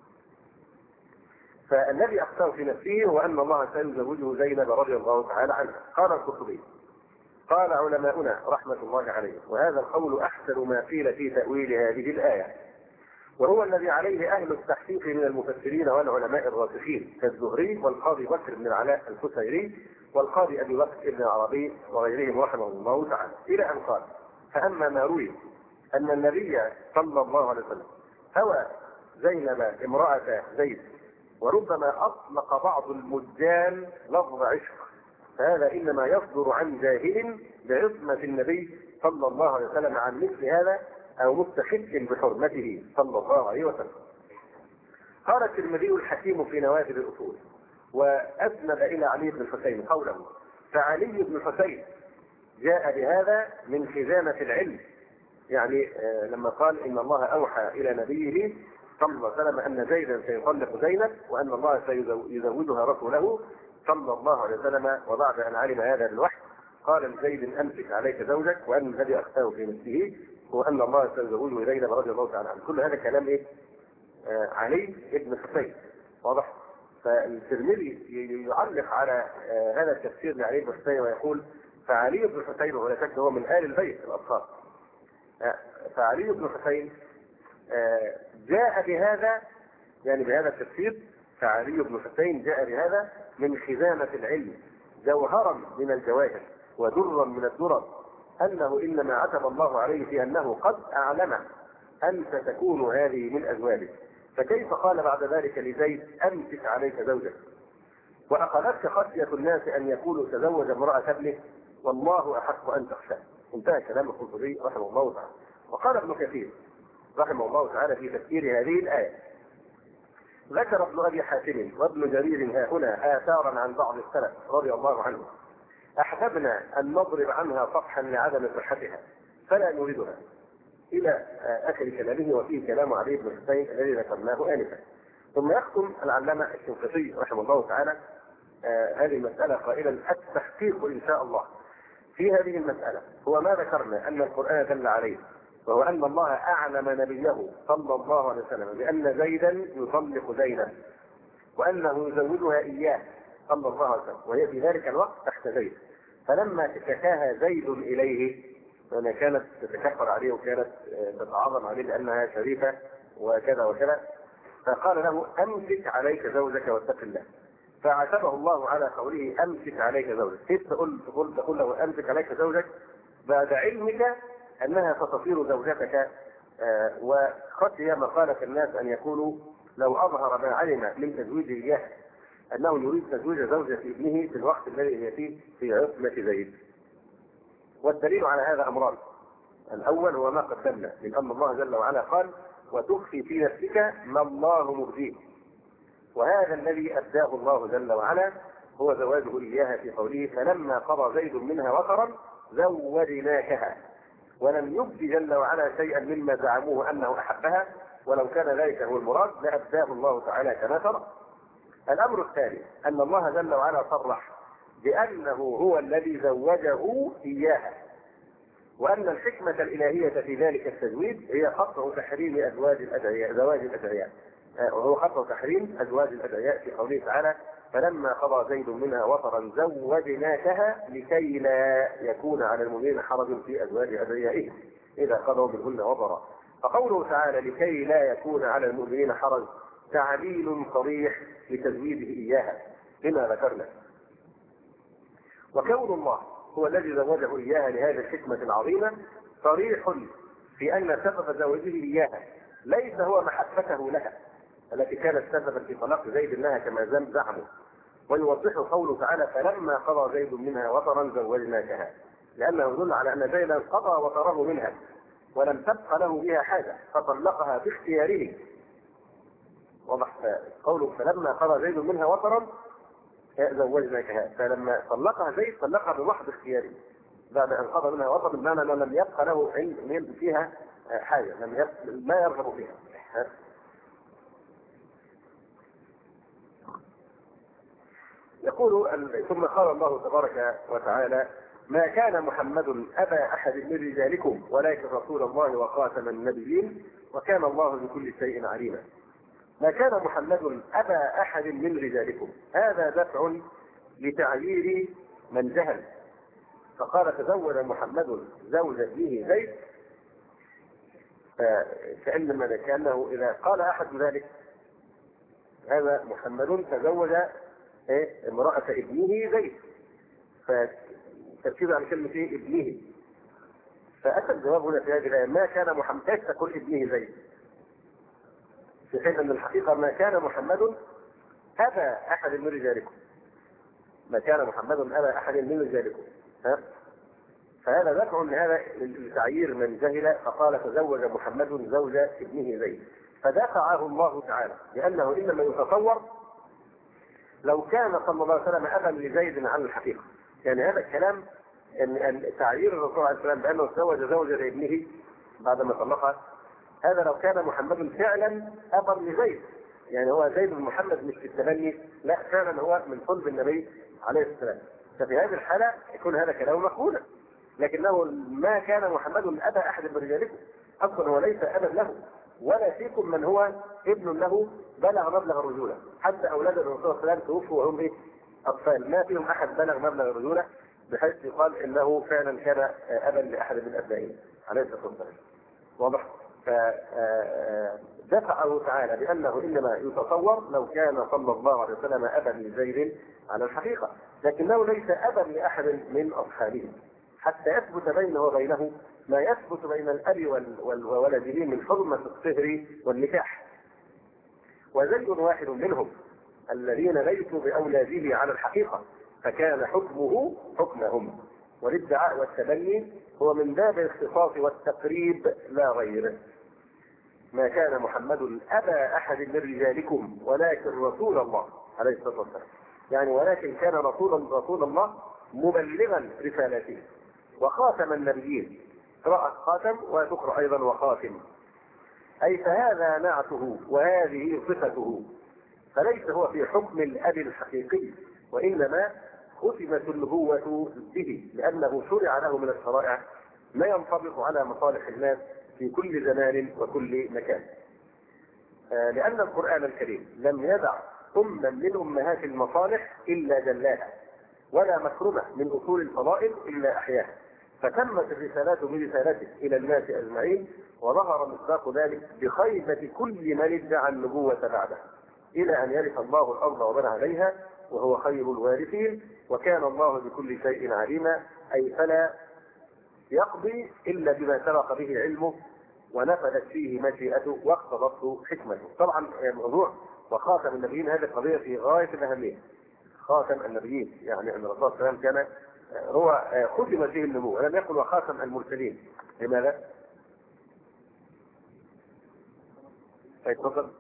S1: فالذي أخفاه في نفسه هو أن الله سيزوجه زينب رضي الله تعالى عنها. قال القرطبي: قال علماؤنا رحمة الله عليهم، وهذا القول أحسن ما قيل في تأويل هذه الآية، وهو الذي عليه أهل التحقيق من المفسرين والعلماء الراسخين كالزهري والقاضي بكر بن العلاء الكسيري والقاضي أبي بكر بن العربي وغيرهم رحمه الله تعالى، إلى أن قال: فأما ما روي أن النبي صلى الله عليه وسلم هوى زينب امرأة زيد، وربما أطلق بعض المجان لفظ عشق، فهذا إنما يصدر عن جاهل بعصمة النبي صلى الله عليه وسلم عن مثل هذا أو مستخف بحرمته صلى الله عليه وسلم. قال الترمذي الحكيم في نوادر الأصول وأسند إلى علي بن الحسين قوله: فعلي بن الحسين جاء بهذا من خزانة العلم، يعني لما قال إن الله أوحى إلى نبيه صلى الله عليه وسلم أن زيدا سيطلق زينب وأن الله سيزوجها رسوله صلى الله عليه وسلم، وبعد أن علم هذا بالوحي قال لزيد أمسك عليك زوجك، وأن الذي أخفاه في نفسه هو أن الله سيزوجه زينب رضي الله تعالى عنه. كل هذا كلام إيه؟ آه علي بن حسين. واضح؟ فالترمذي يعلق على آه هذا التفسير لعلي بن حسين ويقول: فعلي بن حسين ولا شك هو من آل البيت الأطهار، آه فعلي بن حسين آه جاء بهذا، يعني بهذا التفسير، فعلي بن حسين جاء بهذا من خزانة العلم جوهرا من الجواهر ودرا من الدرر، أنه إنما عتب الله عليه في أنه قد أعلم أنت تكون هذه من أزواجه، فكيف قال بعد ذلك لزيد أمسك عليك زوجك؟ وأخذتك خشية الناس أن يقولوا تزوج امرأة ابنه والله أحق أن تخشى. انتهى كلام القرطبي رحمه الله تعالى. وقال ابن كثير رحمه الله تعالى في تفسير هذه الآية: ذكر ابن أبي حاتم وابن جرير ها هنا آثارا عن بعض السلف رضي الله عنهم أحببنا أن نضرب عنها صفحا لعدم صحتها فلا نريدها، إلى آخر كلامه، وفيه كلام علي بن حسين الذي ذكرناه آنفا. ثم يختم العلامة الشنقيطي رحمه الله تعالى آه هذه المسألة قائلا: التحقيق إن شاء الله في هذه المسألة هو ما ذكرنا أن القرآن دل عليه، وهو أن الله أعلم نبيه صلى الله عليه وسلم بأن زيدا يطلق زينب وأنه يزوجها إياه صلى الله عليه وسلم، وهي في ذلك الوقت تحت زيد. فلما شكاها زيد إليه، لأنها كانت تتكبر عليه وكانت تتعظم عليه لأنها شريفة وكذا وكذا، فقال له امسك عليك زوجك واتق الله. فعاتبه الله على قوله امسك عليك زوجك. كيف تقول تقول تقول له امسك عليك زوجك بعد علمك انها ستصير زوجتك؟ آه وخشي مقالة الناس ان يقولوا لو اظهر ما علم من تزويجه اياه انه يريد تزويج زوجة ابنه في الوقت الذي هي فيه في عصمة زيد. والدليل على هذا امران. الاول هو ما قدمنا من ان الله جل وعلا قال وتخفي في نفسك ما الله مبديه، وهذا الذي ابداه الله جل وعلا هو زواجه اياها في قوله فلما قضى زيد منها وطرا زوجناكها، ولم يبد جل وعلا شيئا مما زعموه انه احبها، ولو كان ذلك هو المراد لابداه الله تعالى كما ترى. الامر الثاني ان الله جل وعلا صرح بانه هو الذي زوجه اياها، وان الحكمه الالهيه في ذلك التزويج هي قطع تحريم ازواج الادعياء زواج الادعياء، وهو قطع تحريم ازواج الادعياء في قوله تعالى فلما قضى زيد منها وطرا زوجناكها لكي لا يكون على المؤمنين حرج في ازواج ادعيائهم اذا قضوا منهن وطرا. فقوله تعالى لكي لا يكون على المؤمنين حرج تعليل صريح لتزويجه اياها كما ذكرنا. وكون الله هو الذي زوجه اياها لهذه الحكمه العظيمه صريح في ان سبب زواجه اياها ليس هو محبته لها التي كانت سببا في طلاق زيد لها كما زعموا، ويوضح قوله تعالى فلما قضى زيد منها وطرا زوجناكها، لانه يدل على ان زيدا قضى وطره منها ولم تبق له بها حاجه فطلقها باختياره. وضح قوله فلما قضى زيد منها وطرا زوجناكها، فلما طلقها زيد طلقها بمحض اختياره بعد ان قضى منها وطرا، بمعنى انه لم يبقى له علم فيها حاجه، لم يبقى ما يرغب فيها. يقول ثم قال الله تبارك وتعالى ما كان محمد ابا احد من رجالكم ولكن رسول الله وخاتم النبيين وكان الله بكل شيء عليما. ما كان محمد ابا احد من رجالكم، هذا دفع لتعيير من جهل، فقال تزوج محمد زوج ابنه زيد، كأنما كأنه إذا قال أحد ذلك هذا محمد تزوج إيه امرأة ابنه زيد، فتركيز على كلمة إيه ابنه. فأتى الجواب هنا في هذه الآية ما كان محمد كيف تقول ابنه زيد، في حين أن الحقيقة ما كان محمد أبا أحد من رجالكم، ما كان محمد أبا أحد من رجالكم. ها؟ فهذا دفع لهذا لتعيير من جهل، فقال تزوج محمد زوج ابنه زيد، فدفعه الله تعالى لأنه إنما يتصور لو كان صلى الله عليه وسلم أبا لزيد عن الحقيقة. يعني هذا الكلام أن تعيير الرسول عليه السلام بأنه تزوج زوجة ابنه بعدما طلقها، هذا لو كان محمد فعلا أبا لزيد، يعني هو زيد بن محمد مش في التبني، لا فعلا هو من صلب النبي عليه السلام، ففي هذه الحالة يكون هذا كلام مقبولا. لكنه ما كان محمد أبا أحد من رجالكم، أصلا هو ليس أبا له، ولا فيكم من هو ابن له بلغ مبلغ الرجولة، حتى أولاد الرسول صلى الله عليه وسلم توفوا وهم إيه أطفال، ما فيهم أحد بلغ مبلغ الرجولة بحيث يقال إنه فعلا كان أبا لأحد من أبنائه عليه الصلاة والسلام. واضح؟ فدفعه تعالى بأنه إنما يتصور لو كان صلى الله عليه وسلم أبا لزيد على الحقيقة، لكنه ليس أبا لأحد من أصحابه، حتى يثبت بينه وبينه ما يثبت بين الأب وولده من حرمة الصهر والنكاح. وزيد واحد منهم الذين ليسوا بأولاده على الحقيقة، فكان حكمه حكمهم، والادعاء والتبني هو من باب الاختصاص والتقريب لا غير. ما كان محمد أبا أحد من رجالكم ولكن رسول الله عليه الصلاة والسلام، يعني ولكن كان رسول رسول الله مبلغا رسالته وخاتم النبيين، قراءة خاتم وتقرأ أيضا وخاتم، أي فهذا نعته وهذه صفته، فليس هو في حكم الأب الحقيقي، وإنما ختمت النبوة به لأنه شرع له من الشرائع ما ينطبق على مصالح الناس في كل زمان وكل مكان. آه لأن القرآن الكريم لم يدع أما من أمهات المصالح إلا جلاها، ولا مكرمة من أصول الفضائل إلا أحياها، فتمت الرسالات برسالته الى الناس اجمعين، وظهر مصداق ذلك بخيبه كل من ادعى النبوه بعده، الى ان يرث الله الارض ومن عليها وهو خير الوارثين، وكان الله بكل شيء عليما. اي فلا يقضي الا بما سبق به علمه ونفذت فيه مشيئته واقتضته حكمته. طبعا الموضوع وخاتم النبيين هذه القضيه في غايه الاهميه. خاتم النبيين يعني ان الرسول صلى الله عليه وسلم كان هو ختم فيه النبوه، ولم يقل وخاتم المرسلين. لماذا؟ فيتفضل.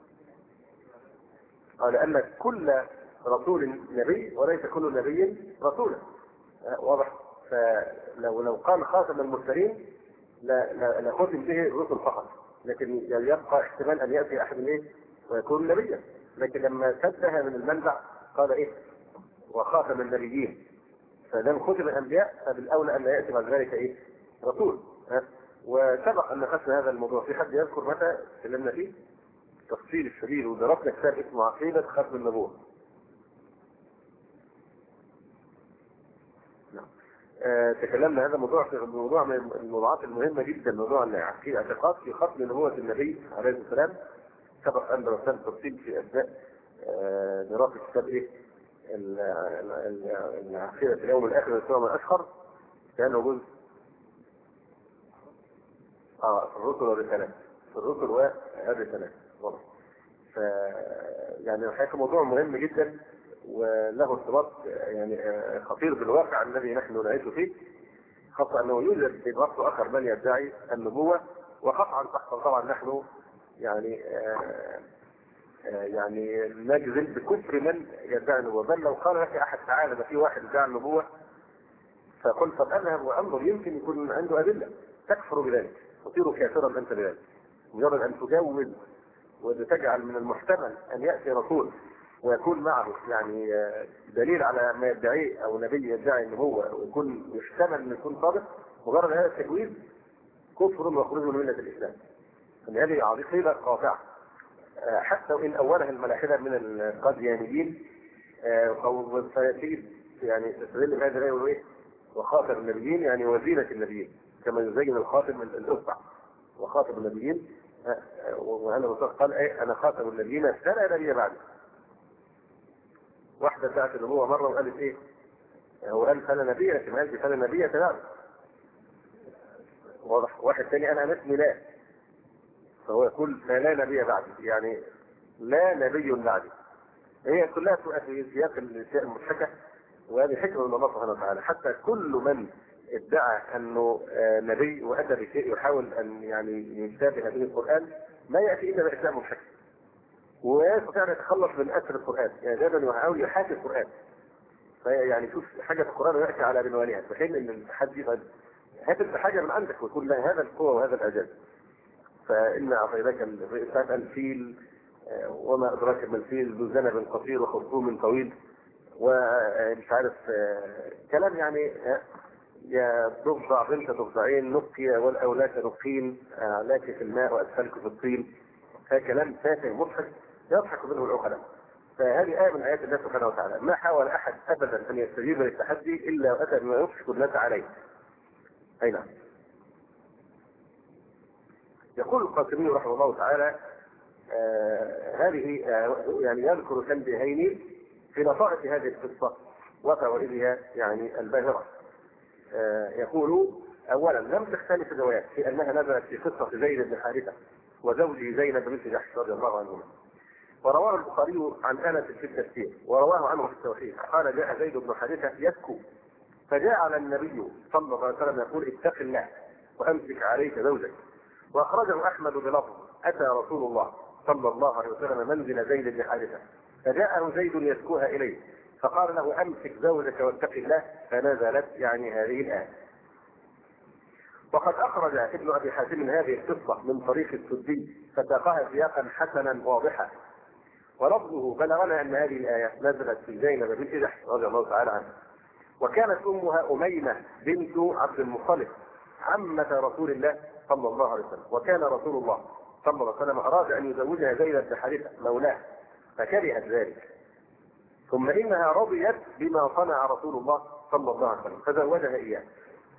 S1: قال لان كل رسول نبي وليس كل نبي رسولا. واضح؟ فلو لو قال خاتم المرسلين لا لا لا ختم به الرسل فقط، لكن يبقى احتمال ان ياتي احد ايه ويكون نبيا. لكن لما سدها من المنبع قال ايه وخاتم النبيين، فلم ختم الانبياء فبالاولى ان لا ياتي بعد ذلك ايه رسول. ها؟ وسبق ان ناقشنا هذا الموضوع. في حد يذكر متى تكلمنا فيه تفصيل الشديد ودرسنا كتاب اسمه عقيده ختم النبوه. نعم. آه تكلمنا هذا الموضوع في موضوع من الموضوعات المهمه جدا، موضوع الاعتقاد في ختم نبوه النبي عليه السلام. سبق ان درسنا التفصيل في اثناء آه دراسه كتاب ايه العقيده في اليوم الاخر والسوء من اشهر، كانه جزء اه في الرسل والرسالات، في الرسل والرسالات. ف يعني الحقيقه موضوع مهم جدا وله ارتباط يعني خطير بالواقع الذي نحن نعيش فيه، خاصه انه يوجد في وقت اخر من يدعي النبوه، وقطعا تحصل طبعا نحن يعني آه آه يعني نجزم بكفر من يدعي النبوه. بل لو قال لك احد تعالى ده في واحد يدعي النبوه فقل طب اذهب وانظر يمكن يكون عنده ادله، تكفر بذلك، تصير كافرا انت بذلك. مجرد ان تجوز وتجعل من المحتمل ان ياتي رسول ويكون معه يعني دليل على ما يدعيه او نبي يدعي ان هو ويكون يحتمل ان يكون صادق، مجرد هذا التجويز كفر وخروج من مله الاسلام. ان هذه عقيده قاطعه، حتى وان اولها الملاحده من القاديانيين او فيتيجي يعني تستدل بهذا الايه يقولوا ايه وخاتم النبيين يعني وزينه النبيين، كما يزين الخاتم الاصبع وخاتم النبيين. وانا الرسول قال ايه انا خاتم النبيين لا نبي بعد. واحده ساعه النبوه مره وقالت ايه هو قال فلا نبي لكن قال فلا نبي تمام. واضح. واحد ثاني انا اسمي لا، فهو يقول لا نبي بعد يعني لا نبي بعد. هي كلها تبقى في سياق الاشياء المضحكه، وهذه حكمه من الله سبحانه وتعالى. حتى كل من ادعى انه نبي واتى بشيء يحاول ان يعني يشابه به القران ما ياتي الا باشياء مضحكه، ويستطيع ان يتخلص من اثر القران، يعني دائما يحاول يحاكي القران. فيعني شوف حاجه في القران وياتي على منوالها، في حين ان التحدي قد هات حاجه من عندك وتقول لا هذا القوه وهذا الاعجاز. فان اعطيناك الفيل وما ادراك ما الفيل ذو ذنب قصير وخرطوم طويل ومش عارف كلام يعني يا تفضع بنت تفضعين نقي والاولاد نقين لك في الماء واسفلك في الطين. هذا كلام تافه مضحك يضحك منه العقلاء. فهذه آية من آيات الله سبحانه وتعالى. ما حاول أحد أبدا أن يستجيب للتحدي إلا وأتى بما يضحك الناس عليه. أي نعم. يقول القاسمي رحمه الله تعالى آه هذه آه يعني يذكر تنبيهين في لطائف هذه القصة وفوائدها يعني الباهرة. آه يقول أولا لم تختلف الروايات في أنها نزلت في قصة زيد بن حارثة وزوجه زينب بنت جحش رضي الله عنهما. ورواه البخاري عن انس في التفسير ورواه عنه في التوحيد قال جاء زيد بن حارثة يبكو فجاء على النبي صلى الله عليه وسلم يقول اتق الله وامسك عليك زوجك. واخرجه احمد بلفظ اتى رسول الله صلى الله عليه وسلم منزل زيد بن حارثة فجاءه زيد يشكوها اليه فقال له امسك زوجك واتق الله فنزلت يعني هذه الايه. وقد اخرج ابن ابي حاتم هذه القصه من طريق السدي فساقها سياقا حسنا واضحا. ولفظه بلغنا ان هذه الايه نزلت في زينب بنت جحش رضي الله تعالى عنها، وكانت امها اميمه بنت عبد المطلب عمه رسول الله صلى الله عليه وسلم، وكان رسول الله صلى الله عليه وسلم اراد ان يزوجها زينب بن حارثة مولاه فكرهت ذلك، ثم انها رضيت بما صنع رسول الله صلى الله عليه وسلم فزوجها اياه.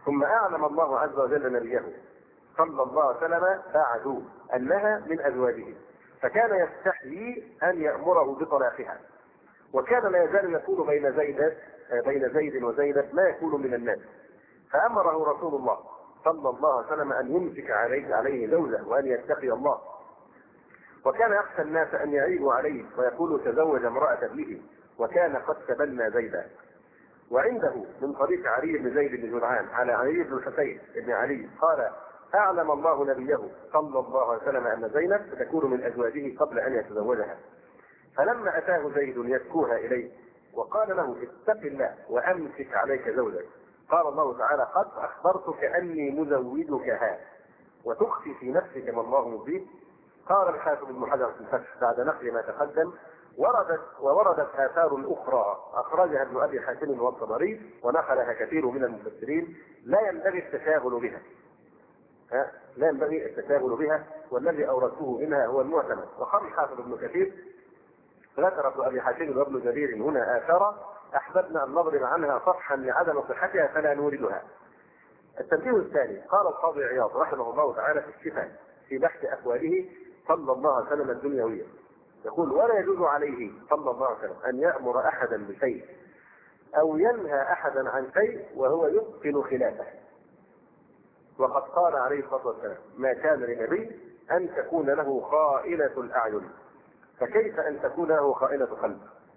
S1: ثم أعلم الله عز وجل نبيه صلى الله عليه وسلم بعد أنها من أزواجه، فكان يستحيي أن يأمره بطلاقها، وكان لا يزال يكون بين زيد بين زيد وزينب ما يكون من الناس، فأمره رسول الله صلى الله عليه وسلم أن يمسك عليه عليه زوجه وأن يتقي الله. وكان يخشى الناس أن يعيبوا عليه ويقولوا تزوج امرأة ابنه، وكان قد تبنى زيدا. وعنده من طريق علي بن زيد بن جدعان على علي بن الحسين بن علي قال: أعلم الله نبيه صلى الله عليه وسلم أن زينب تكون من أزواجه قبل أن يتزوجها. فلما أتاه زيد يشكوها إليه وقال له: اتق الله وأمسك عليك زوجك، قال الله تعالى: قد أخبرتك أني مزوجكها وتخفي في نفسك ما الله مبديه. قال الحافظ ابن حجر في الفتح بعد نقل ما تقدم: وردت ووردت آثار أخرى أخرجها ابن أبي حاتم والطبري ونقلها كثير من المفسرين لا ينبغي التشاغل بها. ها؟ لا ينبغي التشاغل بها، والذي أوردته منها هو المعتمد. وقال الحافظ ابن كثير: ذكر ابن أبي حاتم وابن جرير هنا آثار أحببنا أن نضرب عنها صفحا لعدم صحتها فلا نوردها. التنبيه الثاني: قال القاضي عياض رحمه الله تعالى في الشفاء في بحث أقواله صلى الله عليه وسلم الدنيوية، يقول: ولا يجوز عليه صلى الله عليه وسلم أن يأمر أحدا بشيء أو ينهى أحدا عن شيء وهو يبطل خلافه. وقد قال عليه الصلاة والسلام: ما كان لنبي أن تكون له خائنة الأعين، فكيف أن تكون له خائنة قلب؟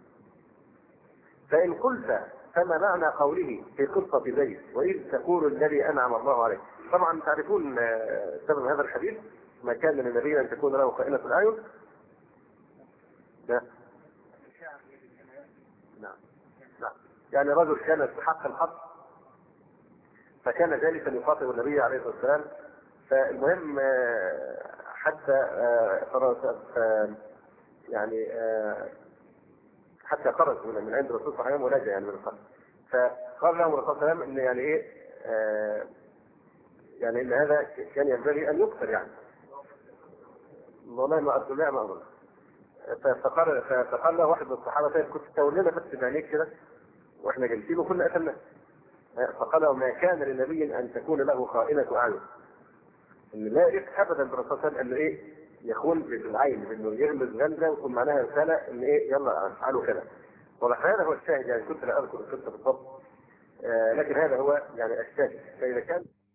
S1: فإن قلت فما معنى قوله في قصة زيد: وإذ تقول الذي أنعم الله عليه؟ طبعا تعرفون سبب هذا الحديث: ما كان للنبي أن تكون له خائنة الأعين. لا. نعم. نعم. يعني رجل كان يستحق الحق فكان جالسا يخاطب النبي عليه الصلاة والسلام، فالمهم حتى يعني حتى خرج من عند الرسول صلى الله عليه وسلم ولجأ يعني من القلب، فقال له الرسول صلى الله عليه وسلم ان يعني ايه يعني ان هذا كان ينبغي ان يقتل يعني. والله ما أقول لا ما أقول. فقال فقال له واحد من الصحابه: طيب كنت تولينا بس بعينيك كده واحنا جالسين وكنا قتلنا. فقال له: ما كان لنبي ان تكون له خائنة اعين. ان لا يليق ابدا بالرسول صلى الله عليه وسلم انه ايه يخون بالعين، انه يغمز غمزه ويكون معناها رساله ان ايه يلا افعلوا كذا. طبعا هذا هو الشاهد، يعني كنت لا اذكر القصه بالضبط، آه لكن هذا هو يعني الشاهد. فاذا كان